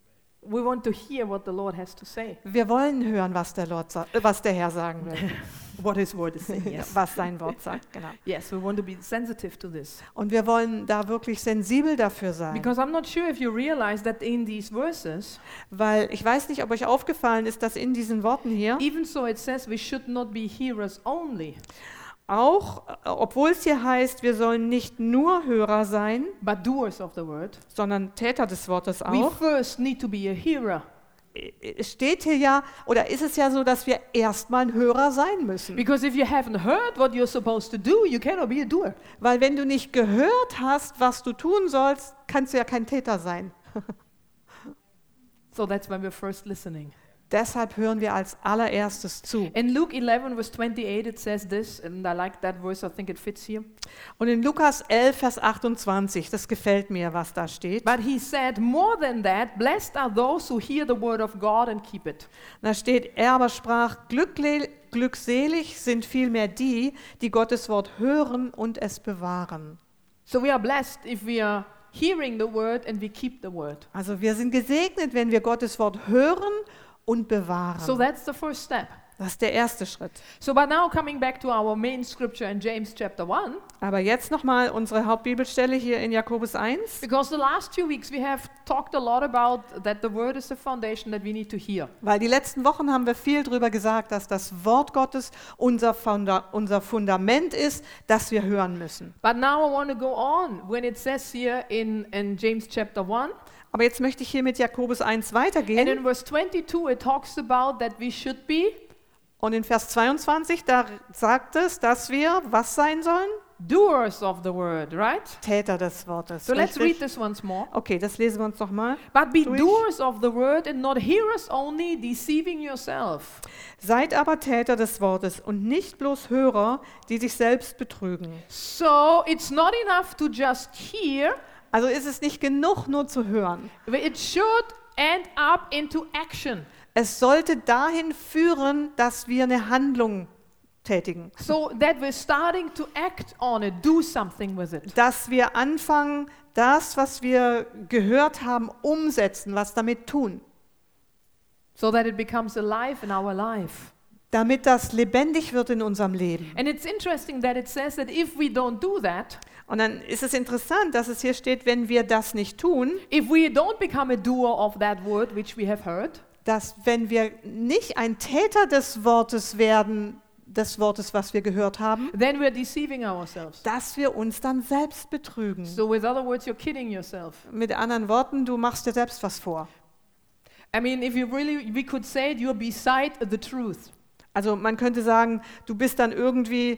we want to hear what the Lord has to say. Wir wollen hören, was der Herr sagen will, What His Word is saying, yes. was sein Wort sagt. Genau. Yes, we want to be sensitive to this. Und wir wollen da wirklich sensibel dafür sein. Because I'm not sure if you realize that in these verses, Weil ich weiß nicht, ob euch aufgefallen ist, dass in diesen Worten hier even so it says we should not be hearers only, auch, obwohl es hier heißt, wir sollen nicht nur Hörer sein, but doers of the word. sondern Täter des Wortes We auch, first need to be a hearer. es steht hier ja, oder ist es ja so, dass wir erstmal ein Hörer sein müssen. Because if you haven't heard what you're supposed to do, you cannot be a doer. Weil wenn du nicht gehört hast, was du tun sollst, kannst du ja kein Täter sein. So that's when we're first listening. Deshalb hören wir als allererstes zu. In Luke 11, verse 28, it says this, and I like that verse, I think it fits here. Und in Lukas 11, Vers 28, das gefällt mir, was da steht. But he said, more than that, blessed are those who hear the word of God and keep it. Da steht, er aber sprach, glückselig sind vielmehr die, die Gottes Wort hören und es bewahren. So we are blessed if we are hearing the word and we keep the word. Also wir sind gesegnet, wenn wir Gottes Wort hören und bewahren. So that's the first step. Das ist der erste Schritt. So but now coming back to our main scripture in James chapter 1, Aber jetzt nochmal unsere Hauptbibelstelle hier in Jakobus 1. because the last 2 weeks we have talked a lot about that the word is the foundation that we need to hear. Weil die letzten Wochen haben wir viel darüber gesagt, dass das Wort Gottes unser Fundament ist, das wir hören müssen. But now I want to go on when it says here in James chapter 1, Aber jetzt möchte ich hier mit Jakobus 1 and weitergehen. in verse 22 it talks about that we should be Und in Vers 22, da sagt es, dass wir was sein sollen? doers of the word, right? Täter des Wortes. So let's richtig? read this once more. Okay, das lesen wir uns nochmal. But be Durch. doers of the word and not hearers only, deceiving yourself. Seid aber Täter des Wortes und nicht bloß Hörer, die sich selbst betrügen. So it's not enough to just hear, Also ist es nicht genug, nur zu hören. but it should end up into action. Es sollte dahin führen, dass wir eine Handlung tätigen. So that we're starting to act on it, do something with it. Dass wir anfangen, das, was wir gehört haben, umsetzen, was damit tun. So that it becomes alive in our life. Damit das lebendig wird in unserem Leben. And it's interesting that it says that if we don't do that, Und dann ist es interessant, dass es hier steht, wenn wir das nicht tun, if we don't become a doer of that word which we have heard, dass wenn wir nicht ein Täter des Wortes werden, des Wortes, was wir gehört haben, then we're deceiving ourselves. dass wir uns dann selbst betrügen. So with other words, you're kidding yourself. Mit anderen Worten, du machst dir selbst was vor. I mean, if you really, we could say it, you're beside the truth. Also man könnte sagen, du bist dann irgendwie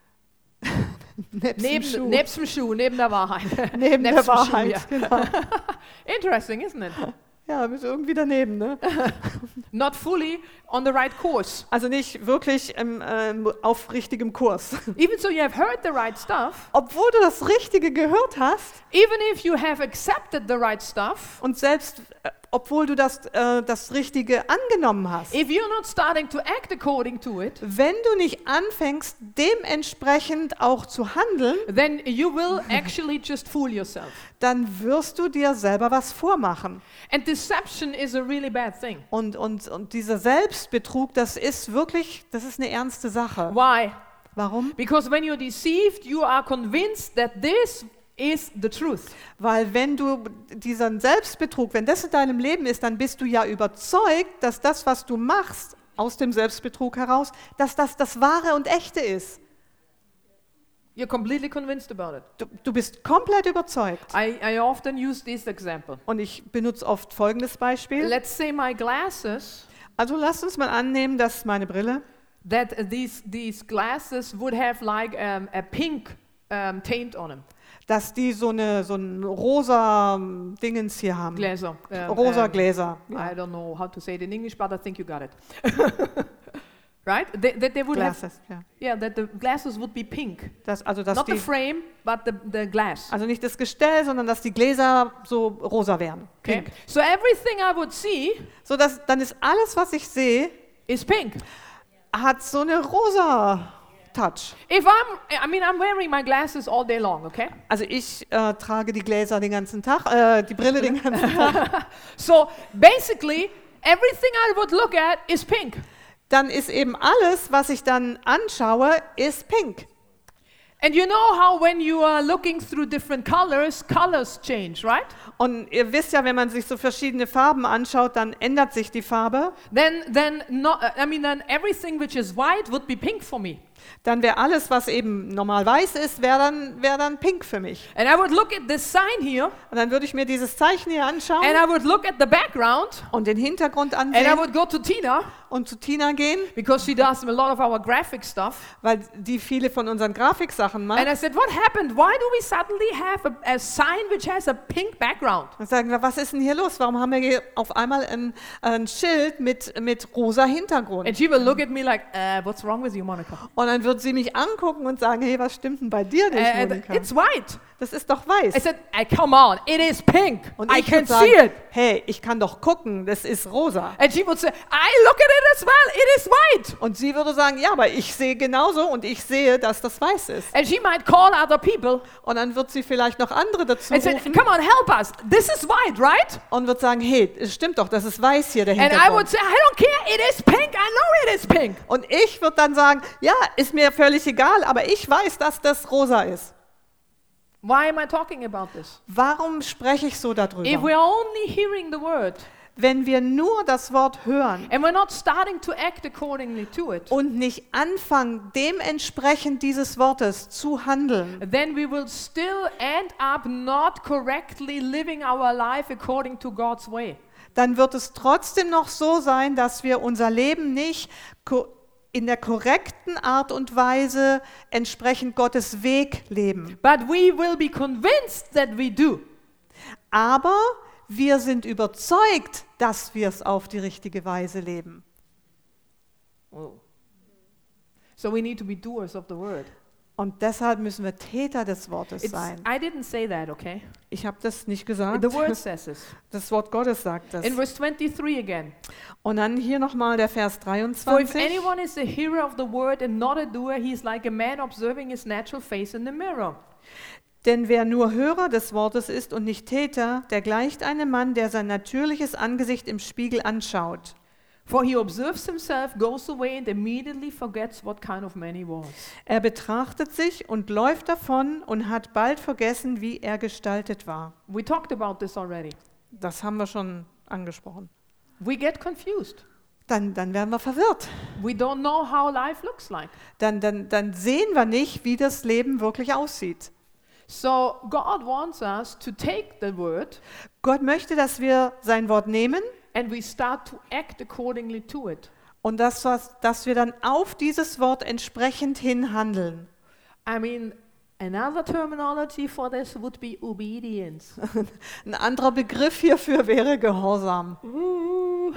nebst dem Schuh. Nebst dem Schuh, neben der Wahrheit. Neben der nebst dem Schuh, Wahrheit. ja. Genau. Interesting, isn't it? Ja, bist irgendwie daneben, ne? Not fully on the right course. Also nicht wirklich auf richtigem Kurs. Even so, you have heard the right stuff. Obwohl du das Richtige gehört hast Even if you have accepted the right stuff, und selbst obwohl du das Richtige angenommen hast. if you're not starting to act according to it, Wenn du nicht anfängst, dementsprechend auch zu handeln, then you will actually just fool yourself. dann wirst du dir selber was vormachen. And deception is a really bad thing. Und dieser Selbstbetrug, das ist eine ernste Sache. Why? Warum? Because when you're deceived, you are convinced that this is the truth. Weil wenn du diesen Selbstbetrug, wenn das in deinem Leben ist, dann bist du ja überzeugt, dass das, was du machst, aus dem Selbstbetrug heraus, dass das Wahre und Echte ist. You're completely convinced about it. Du bist komplett überzeugt. I often use this example. Und ich benutze oft folgendes Beispiel. Let's say my glasses, Also lasst uns mal annehmen, dass meine Brille, that these glasses would have like a pink taint on them. dass die so ein rosa Dingens hier haben. Gläser. Rosa Gläser. I Ja. don't know how to say it in English, but I think you got it. Right? They would have, Glasses, ja. yeah, that the glasses would be pink. Dass Not the die, frame, but the glass. also nicht das Gestell, sondern dass die Gläser so rosa wären. Okay? Pink. So everything I would see So dass dann ist alles, was ich sehe, is pink. hat so eine rosa Touch. I'm wearing my glasses all day long, okay? Also ich trage die Gläser den ganzen Tag, die Brille den ganzen Tag. So basically, everything I would look at is pink. Dann ist eben alles, was ich dann anschaue, ist pink. And you know how when you are looking through different colors change, right? Und ihr wisst ja, wenn man sich so verschiedene Farben anschaut, dann ändert sich die Farbe. Then everything which is white would be pink for me. Dann wäre alles, was eben normal weiß ist, wäre dann pink für mich. And I would look at this sign here, Und dann würde ich mir dieses Zeichen hier anschauen and I would look at the background, und den Hintergrund and I ansehen would go to Tina, und zu Tina gehen, because she does a lot of our graphic stuff. weil die viele von unseren Grafiksachen macht. And I said, what happened? Why do we suddenly have a sign which has a pink background? Und sagen wir, was ist denn hier los? Warum haben wir hier auf einmal ein Schild mit rosa Hintergrund? And she will look at me like, what's wrong with you, Monica? Und dann wird sie mich angucken und sagen, hey, was stimmt denn bei dir nicht, And Monika? it's white. Das ist doch weiß. I said, come on, it is pink. Und I ich can würde sagen, see it. hey, ich kann doch gucken, das ist rosa. And she would say, I look at it as well, it is white. Und sie würde sagen, ja, aber ich sehe genauso und ich sehe, dass das weiß ist. And she might call other people Und dann wird sie vielleicht noch andere dazu and say, rufen come on, help us. This is white, right? und wird sagen, hey, es stimmt doch, das ist weiß hier der And I would Hintergrund. say, I don't care, it is pink. I know it is pink. Und ich würde dann sagen, ja, ist mir völlig egal, aber ich weiß, dass das rosa ist. Why am I talking about this? Warum spreche ich so If darüber? we're only hearing the word Wenn wir nur das Wort hören and we're not starting to act accordingly to it, und nicht anfangen, dementsprechend dieses Wortes zu handeln, then we will still end up not correctly living our life according to God's way. dann wird es trotzdem noch so sein, dass wir unser Leben nicht in der korrekten Art und Weise entsprechend Gottes Weg leben. But we will be convinced that we do. Aber wir sind überzeugt, dass wir es auf die richtige Weise leben. So we need to be doers of the word. Und deshalb müssen wir Täter des Wortes sein. I didn't say that, okay? Ich habe das nicht gesagt. The word says this. Das Wort Gottes sagt das. In verse 23 again. Und dann hier nochmal der Vers For if 23. anyone is a hearer of the word and not a doer, he is like a man observing his natural face in the mirror. Denn wer nur Hörer des Wortes ist und nicht Täter, der gleicht einem Mann, der sein natürliches Angesicht im Spiegel anschaut. For he observes himself, goes away and immediately forgets what kind of man he was. Er betrachtet sich und läuft davon und hat bald vergessen, wie er gestaltet war. We talked about this already. Das haben wir schon angesprochen. We get confused. Dann werden wir verwirrt. We don't know how life looks like. Dann sehen wir nicht, wie das Leben wirklich aussieht. So God wants us to take the word Gott möchte, dass wir sein Wort nehmen and we start to act accordingly to it. und dass wir dann auf dieses Wort entsprechend hin handeln. I mean, another terminology for this would be obedience. Ein anderer Begriff hierfür wäre Gehorsam. Ooh.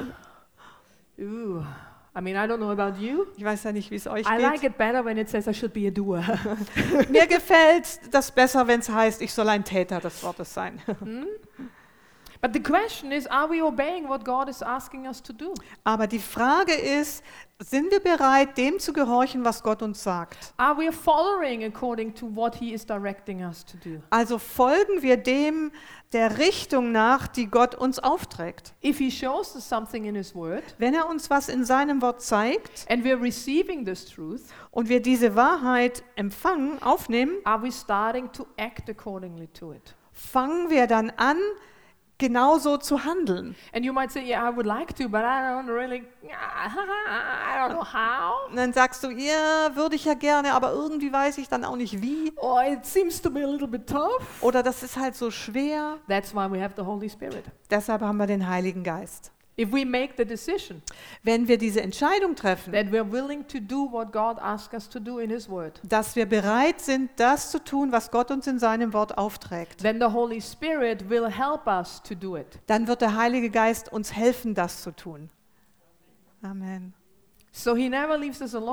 I mean, I don't know about you. Ich weiß ja nicht, wie es euch I like geht. it better when it says I should be a doer. Mir gefällt das besser, wenn es heißt, ich soll ein Täter des Wortes sein. But the question is, are we obeying what God is asking us to do? Aber die Frage ist, sind wir bereit, dem zu gehorchen, was Gott uns sagt? Are we following according to what He is directing us to do? Also folgen wir dem der Richtung nach, die Gott uns aufträgt. If He shows us something in His Word Wenn er uns was in seinem Wort zeigt and we're receiving this truth, und wir diese Wahrheit empfangen, aufnehmen, are we starting to act accordingly to it? fangen wir dann an, genauso zu handeln. And you might say, yeah, I would like to, but I don't really, I don't know how. Und dann sagst du, ja, würde ich ja gerne, aber irgendwie weiß ich dann auch nicht wie. Oh, it seems to be a little bit tough. Oder das ist halt so schwer. That's why we have the Holy Spirit. Deshalb haben wir den Heiligen Geist. If we make the decision Wenn wir diese Entscheidung treffen, that we're willing to do what God asks us to do in His Word, dass wir bereit sind, das zu tun, was Gott uns in seinem Wort aufträgt, then the Holy Spirit will help us to do it. dann wird der Heilige Geist uns helfen, das zu tun. Amen. So He never leaves us alone.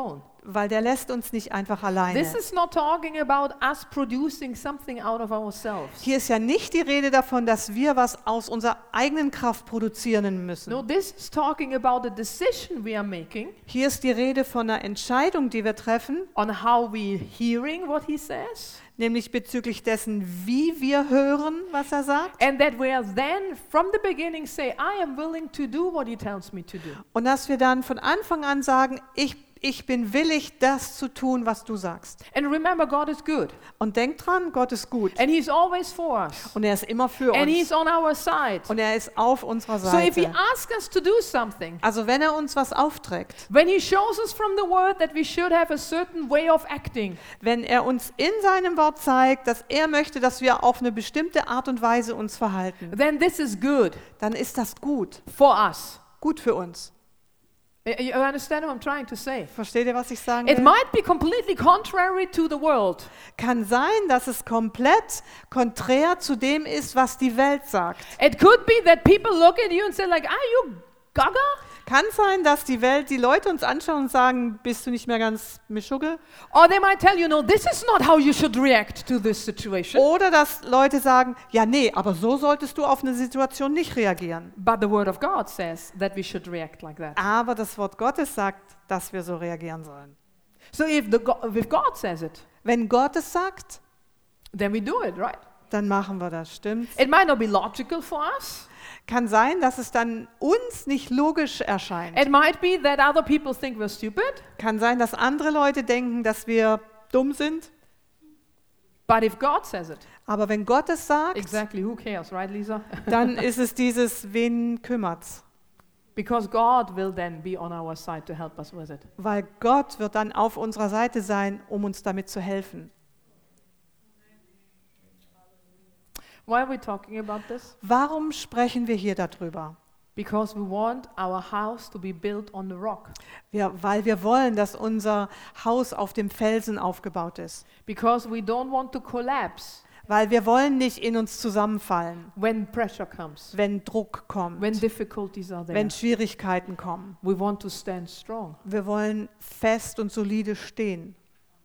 weil der lässt uns nicht einfach alleine. This is not talking about us producing something out of ourselves. Hier ist ja nicht die Rede davon, dass wir was aus unserer eigenen Kraft produzieren müssen. No, this is talking about a decision we are making Hier ist die Rede von einer Entscheidung, die wir treffen, on how we hearing what he says, nämlich bezüglich dessen, wie wir hören, was er sagt. and that we are then from the beginning say, I am willing to do what he tells me to do. Und dass wir dann von Anfang an sagen, ich bin willig, das zu tun, was du sagst. And remember, God is good, Und denk dran, Gott ist gut. and he's always for us, Und er ist immer für and uns. he's on our side. Und er ist auf unserer So if he Seite. asks us to do something, Also wenn er uns was aufträgt, when he shows us from the word that we should have a certain way of acting, wenn er uns in seinem Wort zeigt, dass er möchte, dass wir auf eine bestimmte Art und Weise uns verhalten, then this is good dann ist das gut. for us. Gut für uns. You understand what I'm trying to say? Versteht ihr, was ich sagen It will? might be completely contrary to the world, Kann sein, dass es komplett konträr zu dem ist, was die Welt sagt. it could be that people look at you and say like, are you gaga? Kann sein, dass die Welt, die Leute uns anschauen und sagen, bist du nicht mehr ganz Mischugge? Or they might tell you, no, this is not how you should react to this situation. Oder dass Leute sagen, ja nee, aber so solltest du auf eine Situation nicht reagieren. But the word of God says that we should react like that. Aber das Wort Gottes sagt, dass wir so reagieren sollen. So if God says it, Wenn Gott es sagt, then we do it, right? dann machen wir das, stimmt's? It might not be logical for us. Kann sein, dass es dann uns nicht logisch erscheint. It might be that other people think we're stupid. Kann sein, dass andere Leute denken, dass wir dumm sind. But if God says it, Aber wenn Gott es sagt, exactly, who cares, right, Lisa? dann ist es dieses, wen kümmert's? Because God will then be on our side to help us with it. Weil Gott wird dann auf unserer Seite sein, um uns damit zu helfen. Why are we talking about this? Warum sprechen wir hier darüber? Because we want our house to be built on the rock. Weil wir wollen, dass unser Haus auf dem Felsen aufgebaut ist. Because we don't want to collapse Weil wir wollen nicht in uns zusammenfallen, when pressure comes, wenn Druck kommt, when difficulties are there. wenn Schwierigkeiten kommen. We want to stand strong. Wir wollen fest und solide stehen.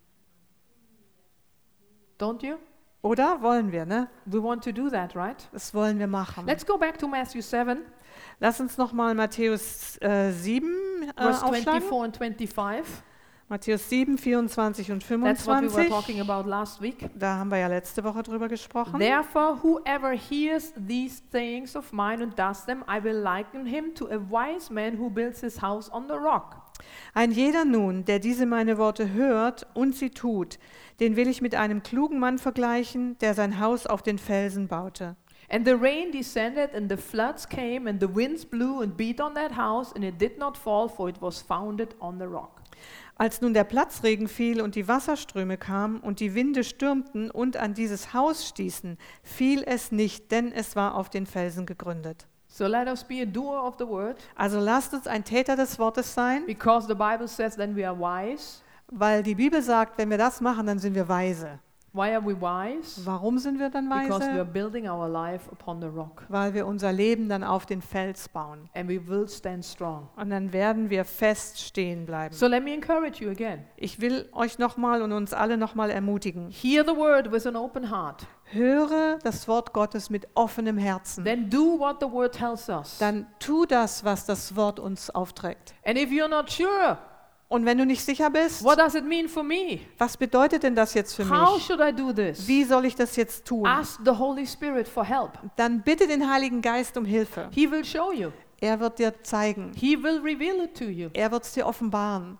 Don't you? Oder wollen wir, ne? We want to do that, right? Das wollen wir machen. Let's go back to Matthew 7, Lass uns nochmal Matthäus 7 verse aufschlagen. 24 and 25. Matthäus 7, 24 und That's what we were 25. talking about last week. Da haben wir ja letzte Woche drüber gesprochen. Therefore, whoever hears these things of mine and does them, I will liken him to a wise man who builds his house on the rock. Ein jeder nun, der diese meine Worte hört und sie tut, den will ich mit einem klugen Mann vergleichen, der sein Haus auf den Felsen baute. And the rain descended, and the floods came, and the winds blew and beat on that house, and it did not fall, for it was founded on the rock. Als nun der Platzregen fiel und die Wasserströme kamen und die Winde stürmten und an dieses Haus stießen, fiel es nicht, denn es war auf den Felsen gegründet. So let us be a doer of the word, Also lasst uns ein Täter des Wortes sein, because the Bible says then we are wise. weil die Bibel sagt, wenn wir das machen, dann sind wir weise. Why are we wise? Warum sind wir dann Because we are weise? building our life upon the rock, Weil wir unser Leben dann auf den Fels bauen. and we will stand strong. Und dann werden wir fest stehen bleiben. So let me encourage you again. Ich will euch nochmal und uns alle nochmal ermutigen. Hear the word with an open heart. Höre das Wort Gottes mit offenem Herzen. Then do what the word tells us. Dann tu das, was das Wort uns aufträgt. And if you're not sure, Und wenn du nicht sicher bist, what does it mean for me? was bedeutet denn das jetzt für How mich? should I do this? Wie soll ich das jetzt tun? Ask the Holy Spirit for help. Dann bitte den Heiligen Geist um Hilfe. He will show you. Er wird dir zeigen. He will reveal it to you Er wird es dir offenbaren,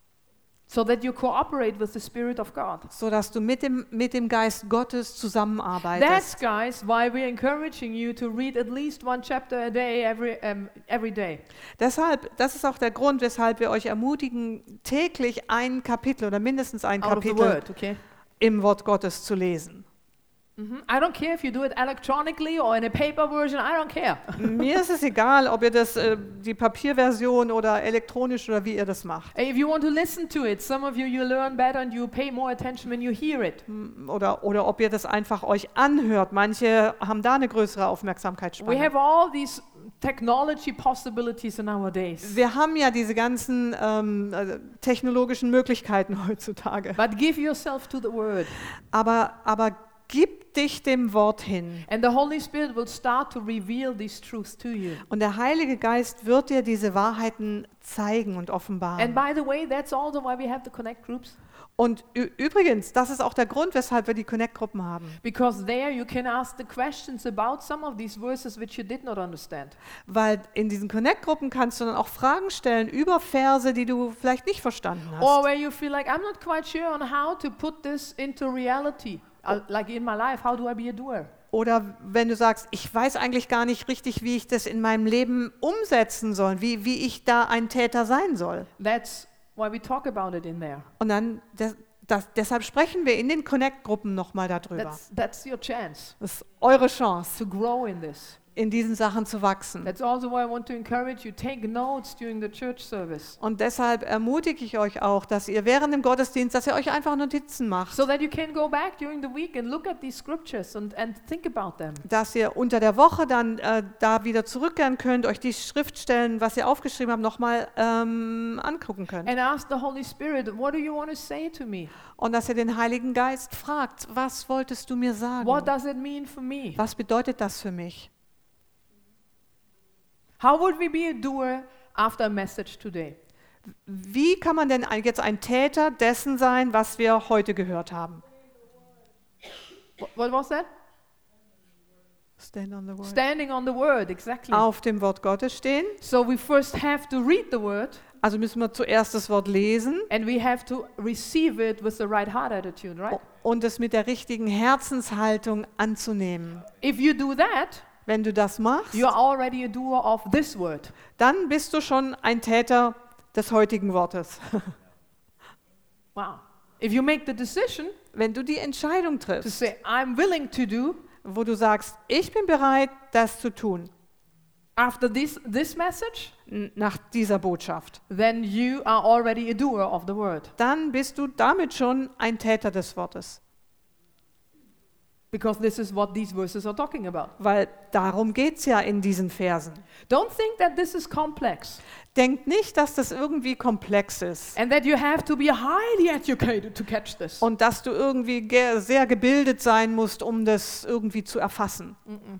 so that you cooperate with the Spirit of God. sodass du mit dem Geist Gottes That's, zusammenarbeitest. guys, why we're encouraging you to read at least one chapter a day every day. Deshalb, das ist auch der Grund, weshalb wir euch ermutigen, täglich ein Kapitel oder mindestens ein Out of the Kapitel Word, okay? im Wort Gottes zu lesen. I don't care if you do it electronically or in a paper version, I don't care. Mir ist es egal, ob ihr das die Papierversion oder elektronisch oder wie ihr das macht. If you want to listen to it, some of you learn better and you pay more attention when you hear it. Oder ob ihr das einfach euch anhört. Manche haben da eine größere We Aufmerksamkeitsspanne. have all these technology possibilities nowadays. Wir haben ja diese ganzen technologischen Möglichkeiten heutzutage. But give yourself to the word. Aber gib dich dem Wort hin. And the Holy Spirit will start to reveal these truths to you. Und der Heilige Geist wird dir diese Wahrheiten zeigen und offenbaren. And by the way, that's also why we have the Connect groups. Und übrigens, das ist auch der Grund, weshalb wir die Connect-Gruppen haben. Because there you can ask the questions about some of these verses which you did not understand. Weil in diesen Connect-Gruppen kannst du dann auch Fragen stellen über Verse, die du vielleicht nicht verstanden Or hast. where you feel like, I'm not quite sure on how to put this into reality. Like in my life, how do I be a doer? Oder wenn du sagst, ich weiß eigentlich gar nicht richtig, wie ich das in meinem Leben umsetzen soll, wie ich da ein Täter sein soll. That's why we talk about it in there. Und dann, deshalb sprechen wir in den Connect-Gruppen nochmal darüber. That's your chance Das ist eure Chance, to grow in this. in diesen Sachen zu wachsen. That's also why I want to encourage you, take notes during the church service. Und deshalb ermutige ich euch auch, dass ihr während dem Gottesdienst, dass ihr euch einfach Notizen macht. So that you can go back during the week and look at these scriptures and think about them. Dass ihr unter der Woche dann da wieder zurückkehren könnt, euch die Schriftstellen, was ihr aufgeschrieben habt, nochmal angucken könnt. And ask the Holy Spirit, what do you want to say to me? Und dass ihr den Heiligen Geist fragt, was wolltest du mir sagen? What does it mean for me? Was bedeutet das für mich? How would we be a doer after a message today? Wie kann man denn jetzt ein Täter dessen sein, was wir heute gehört haben? What was that? Stand on the word. Standing on the word, exactly. Auf dem Wort Gottes stehen. So we first have to read the word Also müssen wir zuerst das Wort lesen and we have to receive it with the right heart attitude, right? und es mit der richtigen Herzenshaltung anzunehmen. If you do that, Wenn du das machst, you're already a doer of this word. dann bist du schon ein Täter des heutigen Wortes. Wow. If you make the decision Wenn du die Entscheidung to triffst, say, I'm willing to do, wo du sagst, ich bin bereit, das zu tun, after this message, nach dieser Botschaft, then you are already a doer of the word. dann bist du damit schon ein Täter des Wortes. Because this is what these verses are talking about. Weil darum geht es ja in diesen Versen. Don't think that this is complex Denkt nicht, dass das irgendwie komplex ist and that you have to be highly educated to catch this. und dass du irgendwie sehr gebildet sein musst, um das irgendwie zu erfassen.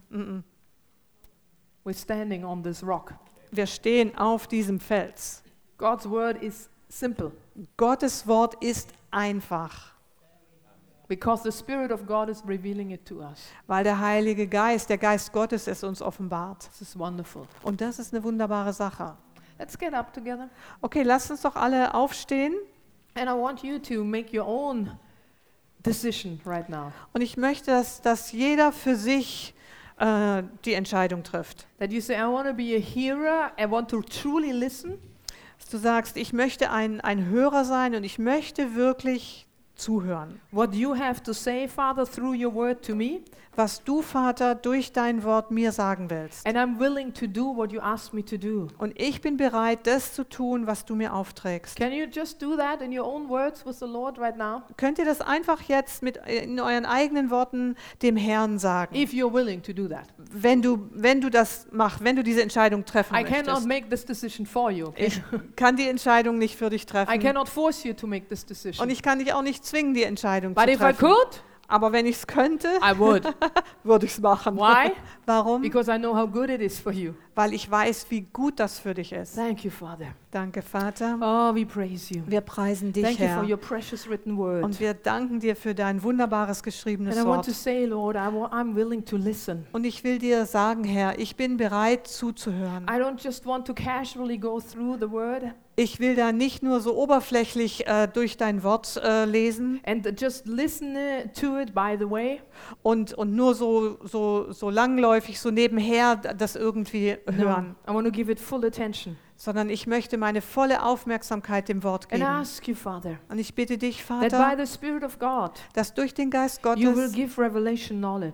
We're standing on this rock. Wir stehen auf diesem Fels. God's word is simple Gottes Wort ist einfach, because the Spirit of God is revealing it to us. weil der Heilige Geist, der Geist Gottes, es uns offenbart. This is wonderful. Und das ist eine wunderbare Sache. Let's get up together. Okay, lasst uns doch alle aufstehen. And I want you to make your own decision right now. Und ich möchte, dass jeder für sich die Entscheidung trifft. That you say, I want to be a hearer, I want to truly listen. Dass du sagst, ich möchte ein Hörer sein und ich möchte wirklich zuhören. What you have to say, Father, through your word to me. Was du, Vater, durch dein Wort mir sagen willst. And I'm willing to do what you asked me to do. Und ich bin bereit, das zu tun, was du mir aufträgst. Can you just do that in your own words with the Lord right now? Könnt ihr das einfach jetzt in euren eigenen Worten dem Herrn sagen? If you're willing to do that. Wenn du das machst, wenn du diese Entscheidung treffen I cannot möchtest. make this decision for you. Okay? Ich kann die Entscheidung nicht für dich I treffen. cannot force you to make this Und decision. ich kann dich auch nicht zwingen, die Entscheidung But zu if I treffen. could, Aber wenn ich es könnte, I would. würde ich es machen. Why? Warum? Because I know how good it is for you. Weil ich weiß, wie gut das für dich ist. Thank you, Father. Danke, Vater. Oh, we praise you. Wir preisen dich, Thank you for Herr. your precious written word. Und wir danken dir für dein wunderbares geschriebenes And I want to Wort. say, Lord, I'm willing to listen. Und ich will dir sagen, Herr, ich bin bereit zuzuhören. I don't just want to casually go through the word Ich will da nicht nur so oberflächlich durch dein Wort lesen and just listen to it by the way. und nur so langläufig, so nebenher das irgendwie hören, I want to give it full attention sondern ich möchte meine volle Aufmerksamkeit dem Wort and geben. ask you, Father, Und ich bitte dich, that by Vater, the Spirit of God, dass durch den Geist you will Gottes give revelation knowledge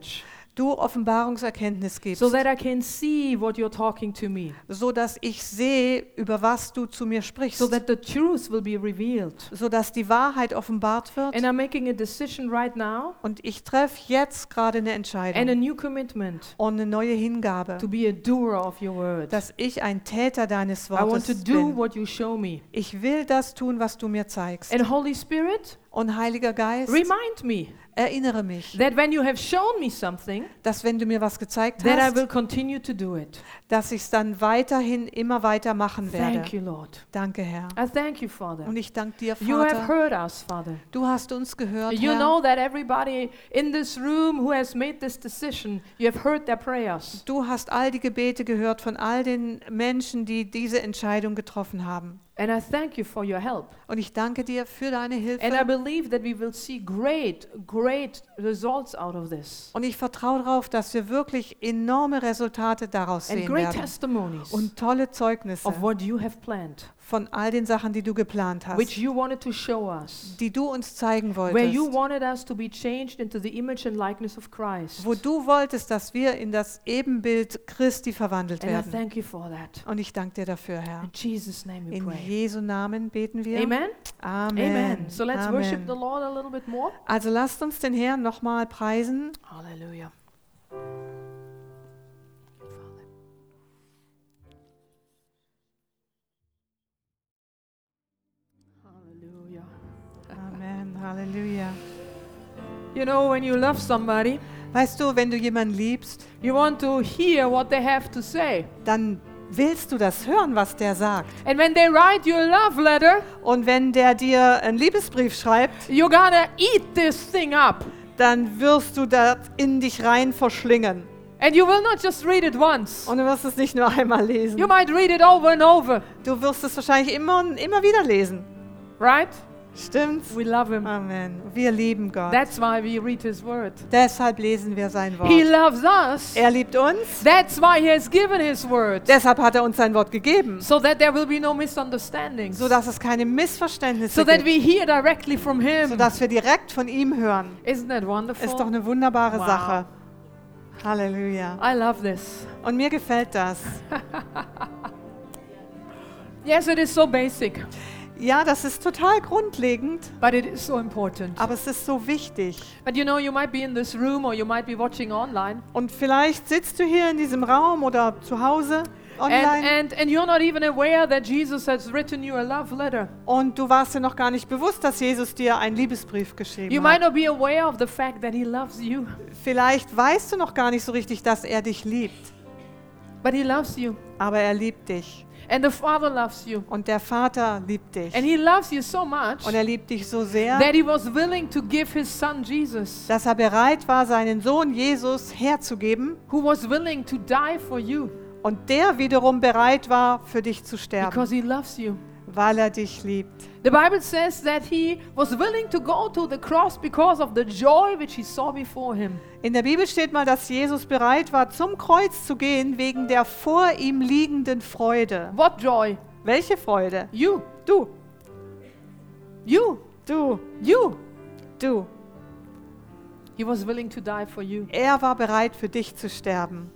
du Offenbarungserkenntnis gibst, so that I can see what you're talking to me, so dass ich sehe, über was du zu mir sprichst, so that the truth will be revealed. so dass die Wahrheit offenbart wird. And I'm making a decision right now Und ich treffe jetzt gerade eine and a Entscheidung new commitment und eine neue Hingabe, to be a doer of your word. dass ich ein Täter deines I want to Wortes do bin. what you show me. Ich will das tun, was du mir zeigst. And Holy Spirit, Und Heiliger Geist, remind me erinnere mich, that when you have shown me something, dass wenn du mir was gezeigt that I hast, will continue to do it. dass ich es dann weiterhin immer weiter machen werde. Thank you, Lord. Danke, Herr. I thank you, Father. Und ich danke dir, You have Vater. heard us, Father. Du hast uns gehört, You Herr. know that everybody in this room who has made this decision, you have heard their prayers. Du hast all die Gebete gehört von all den Menschen, die diese Entscheidung getroffen haben. And I thank you for your help. Und ich danke dir für deine And I Hilfe. believe that we will see great results out of this. Und ich vertraue darauf, dass wir wirklich enorme Resultate daraus And sehen great werden. testimonies Und tolle Zeugnisse of what you have planned, von all den Sachen, die du geplant which hast, you wanted to show us, die du uns zeigen where you wolltest, wanted us to be changed into the image and likeness of Christ. wo du wolltest, dass wir in das Ebenbild Christi verwandelt And I werden. thank you for that. Und ich danke dir dafür, Herr. In Jesus' name we In pray. Jesu Namen beten wir. Amen. Amen. Amen. So let's worship the Amen. Lord a little bit more. Also lasst uns den Herrn nochmal preisen. Hallelujah. Hallelujah. Amen. Halleluja. You know, when you love somebody, Weißt du, wenn du jemanden liebst, you want to hear what they have to say. dann willst du das hören, was der sagt. And when they write you a love letter, Und wenn der dir einen Liebesbrief schreibt, you're gonna eat this thing up. dann wirst du das in dich rein verschlingen. And you will not just read it once. Und du wirst es nicht nur einmal lesen. You might read it over and over, Du wirst es wahrscheinlich immer und immer wieder lesen. right? Stimmt's? We love him. Amen. Wir lieben Gott. That's why we read his word. Deshalb lesen wir sein Wort. He loves us. Er liebt uns. That's why he has given his word. Deshalb hat er uns sein Wort gegeben, So that there will be no misunderstandings. sodass es keine Missverständnisse So that gibt, we hear directly from him. sodass wir direkt von ihm hören. Isn't that Ist doch wonderful? eine wunderbare Wow. Sache. Halleluja. I love this. Und mir gefällt das. Yes, it is so basic, Ja, das ist total grundlegend, but it is so important. aber es ist so wichtig. But you know, you might be in this room or you might be watching online, Und vielleicht sitzt du hier in diesem Raum oder zu Hause online and you're not even aware that Jesus has written you a love letter. und du warst dir noch gar nicht bewusst, dass Jesus dir einen Liebesbrief geschrieben You might hat. not be aware of the fact that he loves you, Vielleicht weißt du noch gar nicht so richtig, dass er dich liebt, but he loves you. aber er liebt dich. And the Father loves you. Und der Vater liebt dich. And he loves you so much Und er liebt dich so sehr, that he was willing to give his son Jesus, dass er bereit war, seinen Sohn Jesus herzugeben who was willing to die for you und der wiederum bereit war, für dich zu sterben, because he loves you. weil er dich liebt. The Bible says that he was willing to go to the cross because of the joy which he saw before him. In der Bibel steht mal, dass Jesus bereit war, zum Kreuz zu gehen, wegen der vor ihm liegenden Freude. What joy? Welche Freude? You, Du, you, du, you. du. He was willing to die for you. Er war bereit, für dich zu sterben.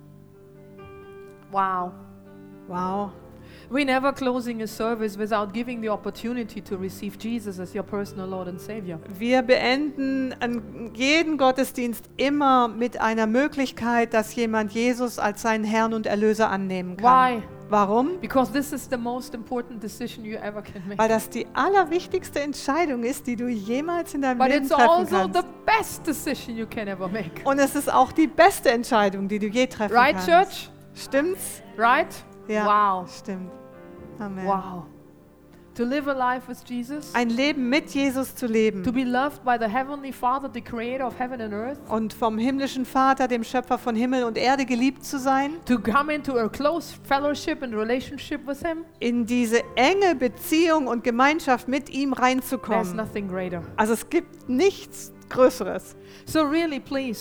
Wow. Wow. We're never closing a service without giving the opportunity to receive Jesus as your personal Lord and Savior. Wir beenden jeden Gottesdienst immer mit einer Möglichkeit, dass jemand Jesus als seinen Herrn und Erlöser annehmen kann. Why? Warum? Because this is the most important decision you ever can make. Weil das die allerwichtigste Entscheidung ist, die du jemals in deinem But Leben it's treffen also kannst. the best decision you can ever make. Und es ist auch die beste Entscheidung, die du je treffen Right, kannst. church? Stimmt's? Right? Ja. Wow. Stimmt. Amen. Wow. To live a life with Jesus, Ein Leben mit Jesus zu leben to be loved by the Heavenly Father, the Creator of heaven and earth, und vom himmlischen Vater, dem Schöpfer von Himmel und Erde, geliebt zu sein, to come into a close fellowship and relationship with Him, in diese enge Beziehung und Gemeinschaft mit ihm there's reinzukommen. nothing greater. Also es gibt nichts Größeres. So really, please,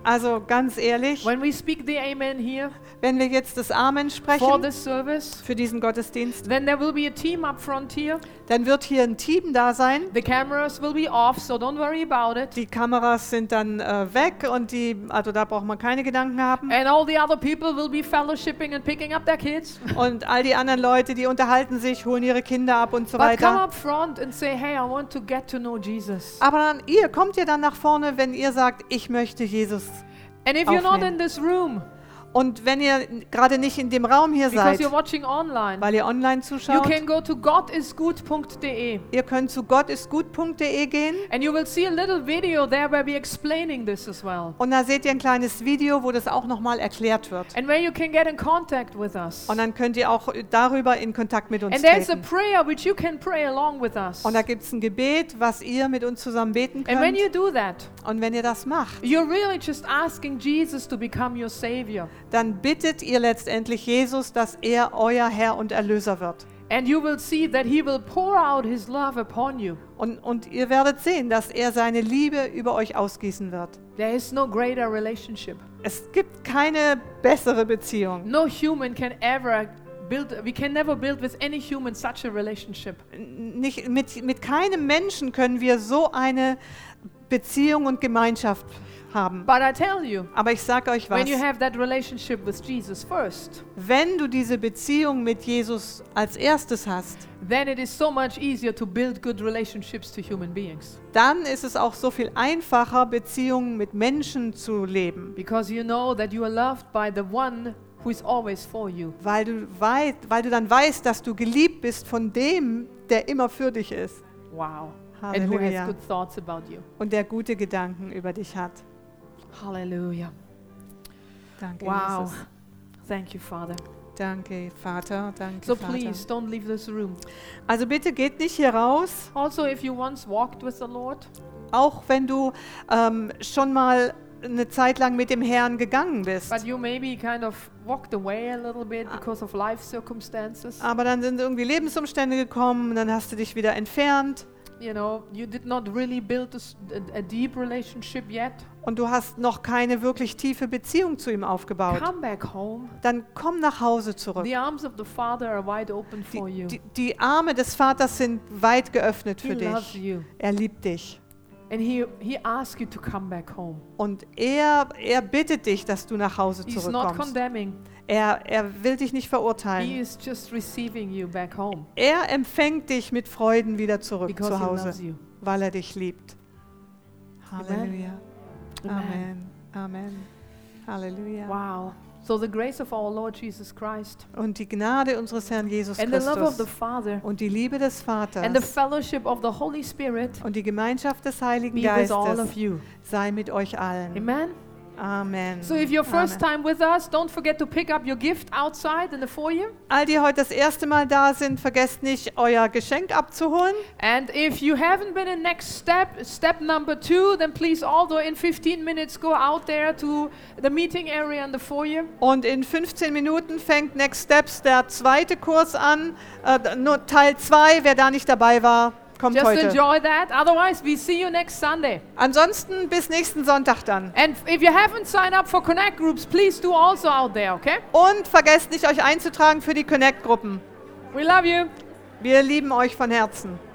Also ganz ehrlich, when we speak the amen here wenn wir jetzt das Amen for sprechen this service, für diesen Gottesdienst, then there will be a team up front here. dann wird hier ein Team da sein. The cameras will be off, so don't worry about it. Die Kameras sind dann weg und also da braucht man keine Gedanken haben. And all the other people will be fellowshipping and picking up their kids. Und all die anderen Leute, die unterhalten sich, holen ihre Kinder ab und so But come weiter. up front and say, hey, I want to get to know Jesus. Aber dann kommt ihr dann nach vorne, wenn ihr sagt, ich möchte Jesus. And if you're not aufnehmen. in this room, Und wenn ihr gerade nicht in dem Raum hier because seid, you're watching online, weil ihr online you zuschaut, can go to godisgood.de ihr könnt zu gottisgut.de gehen and you will see a little video there where we're explaining this as well. und da seht ihr ein kleines Video, wo das auch nochmal erklärt wird. And where you can get in contact with us. Und dann könnt ihr auch darüber in Kontakt mit uns And there's a treten. prayer which you can pray along with us. Und da gibt es ein Gebet, was ihr mit uns zusammen beten And when könnt. you do that, Und wenn ihr das macht, you're really just asking Jesus to become your Savior. dann bittet ihr letztendlich Jesus, dass er euer Herr und Erlöser wird. And you will see that He will pour out His love upon you. Und ihr werdet sehen, dass er seine Liebe über euch ausgießen wird. There is no greater relationship. Es gibt keine bessere Beziehung. No human can ever we can never build with any human such a relationship. Nicht, mit keinem Menschen können wir so eine Beziehung und Gemeinschaft haben. But I tell you, Aber ich sage euch was, when you have that relationship with Jesus first, wenn du diese Beziehung mit Jesus als erstes hast, then it is so much easier to build good relationships to human beings. dann ist es auch so viel einfacher, Beziehungen mit Menschen zu leben. Because you know that you are loved by the one who is always for you. Weil du dann weißt, dass du geliebt bist von dem, der immer für dich ist. Wow. And who has Halleluja. good thoughts about you. Und der gute Gedanken über dich hat. Hallelujah. Danke, Wow. Jesus. Thank you, Father. Danke, Vater. Danke, So Vater. please don't leave this room. Also bitte geht nicht hier raus, Also, if you once walked with the Lord, auch wenn du schon mal eine Zeit lang mit dem Herrn gegangen bist. but you maybe kind of walked away a little bit because of life circumstances. Aber dann sind irgendwie Lebensumstände gekommen und dann hast du dich wieder entfernt You know, you did not really build a deep relationship yet. und du hast noch keine wirklich tiefe Beziehung zu ihm aufgebaut. Come back home. Dann komm nach Hause zurück. The arms of the Father are wide open for you. Die Arme des Vaters sind weit geöffnet He für loves dich. you. Er liebt dich. And he asks you to come back home. Und er bittet dich, dass du nach Hause He's not zurückkommst. condemning. Er will dich nicht He verurteilen. is just receiving you back home Er empfängt dich mit Freuden wieder zurück because zu he loves Hause, you. weil er dich liebt. Amen. Halleluja. Amen. Amen. Amen. Halleluja. Wow. So the grace of our Lord Jesus Christ Und die Gnade unseres Herrn Jesus and the love of the Christus Father und die Liebe des and the Vaters fellowship of the Holy Spirit und die Gemeinschaft des Heiligen be with all of Geistes you. sei mit euch allen. Amen. Amen. So if you're first Amen. time with us, don't forget to pick up your gift outside in the foyer. All die heute das erste Mal da sind, vergesst nicht, euer Geschenk abzuholen. And if you haven't been in next step number 2, then please also in 15 minutes go out there to the meeting area in the foyer. Und in 15 Minuten fängt Next Steps der zweite Kurs an. Nur Teil 2, wer da nicht dabei war, kommt Just heute. enjoy that. Otherwise, we see you next Sunday. Ansonsten bis nächsten Sonntag dann. And if you haven't signed up for Connect groups, please do also out there, okay? Und vergesst nicht, euch einzutragen für die Connect-Gruppen. We love you. Wir lieben euch von Herzen.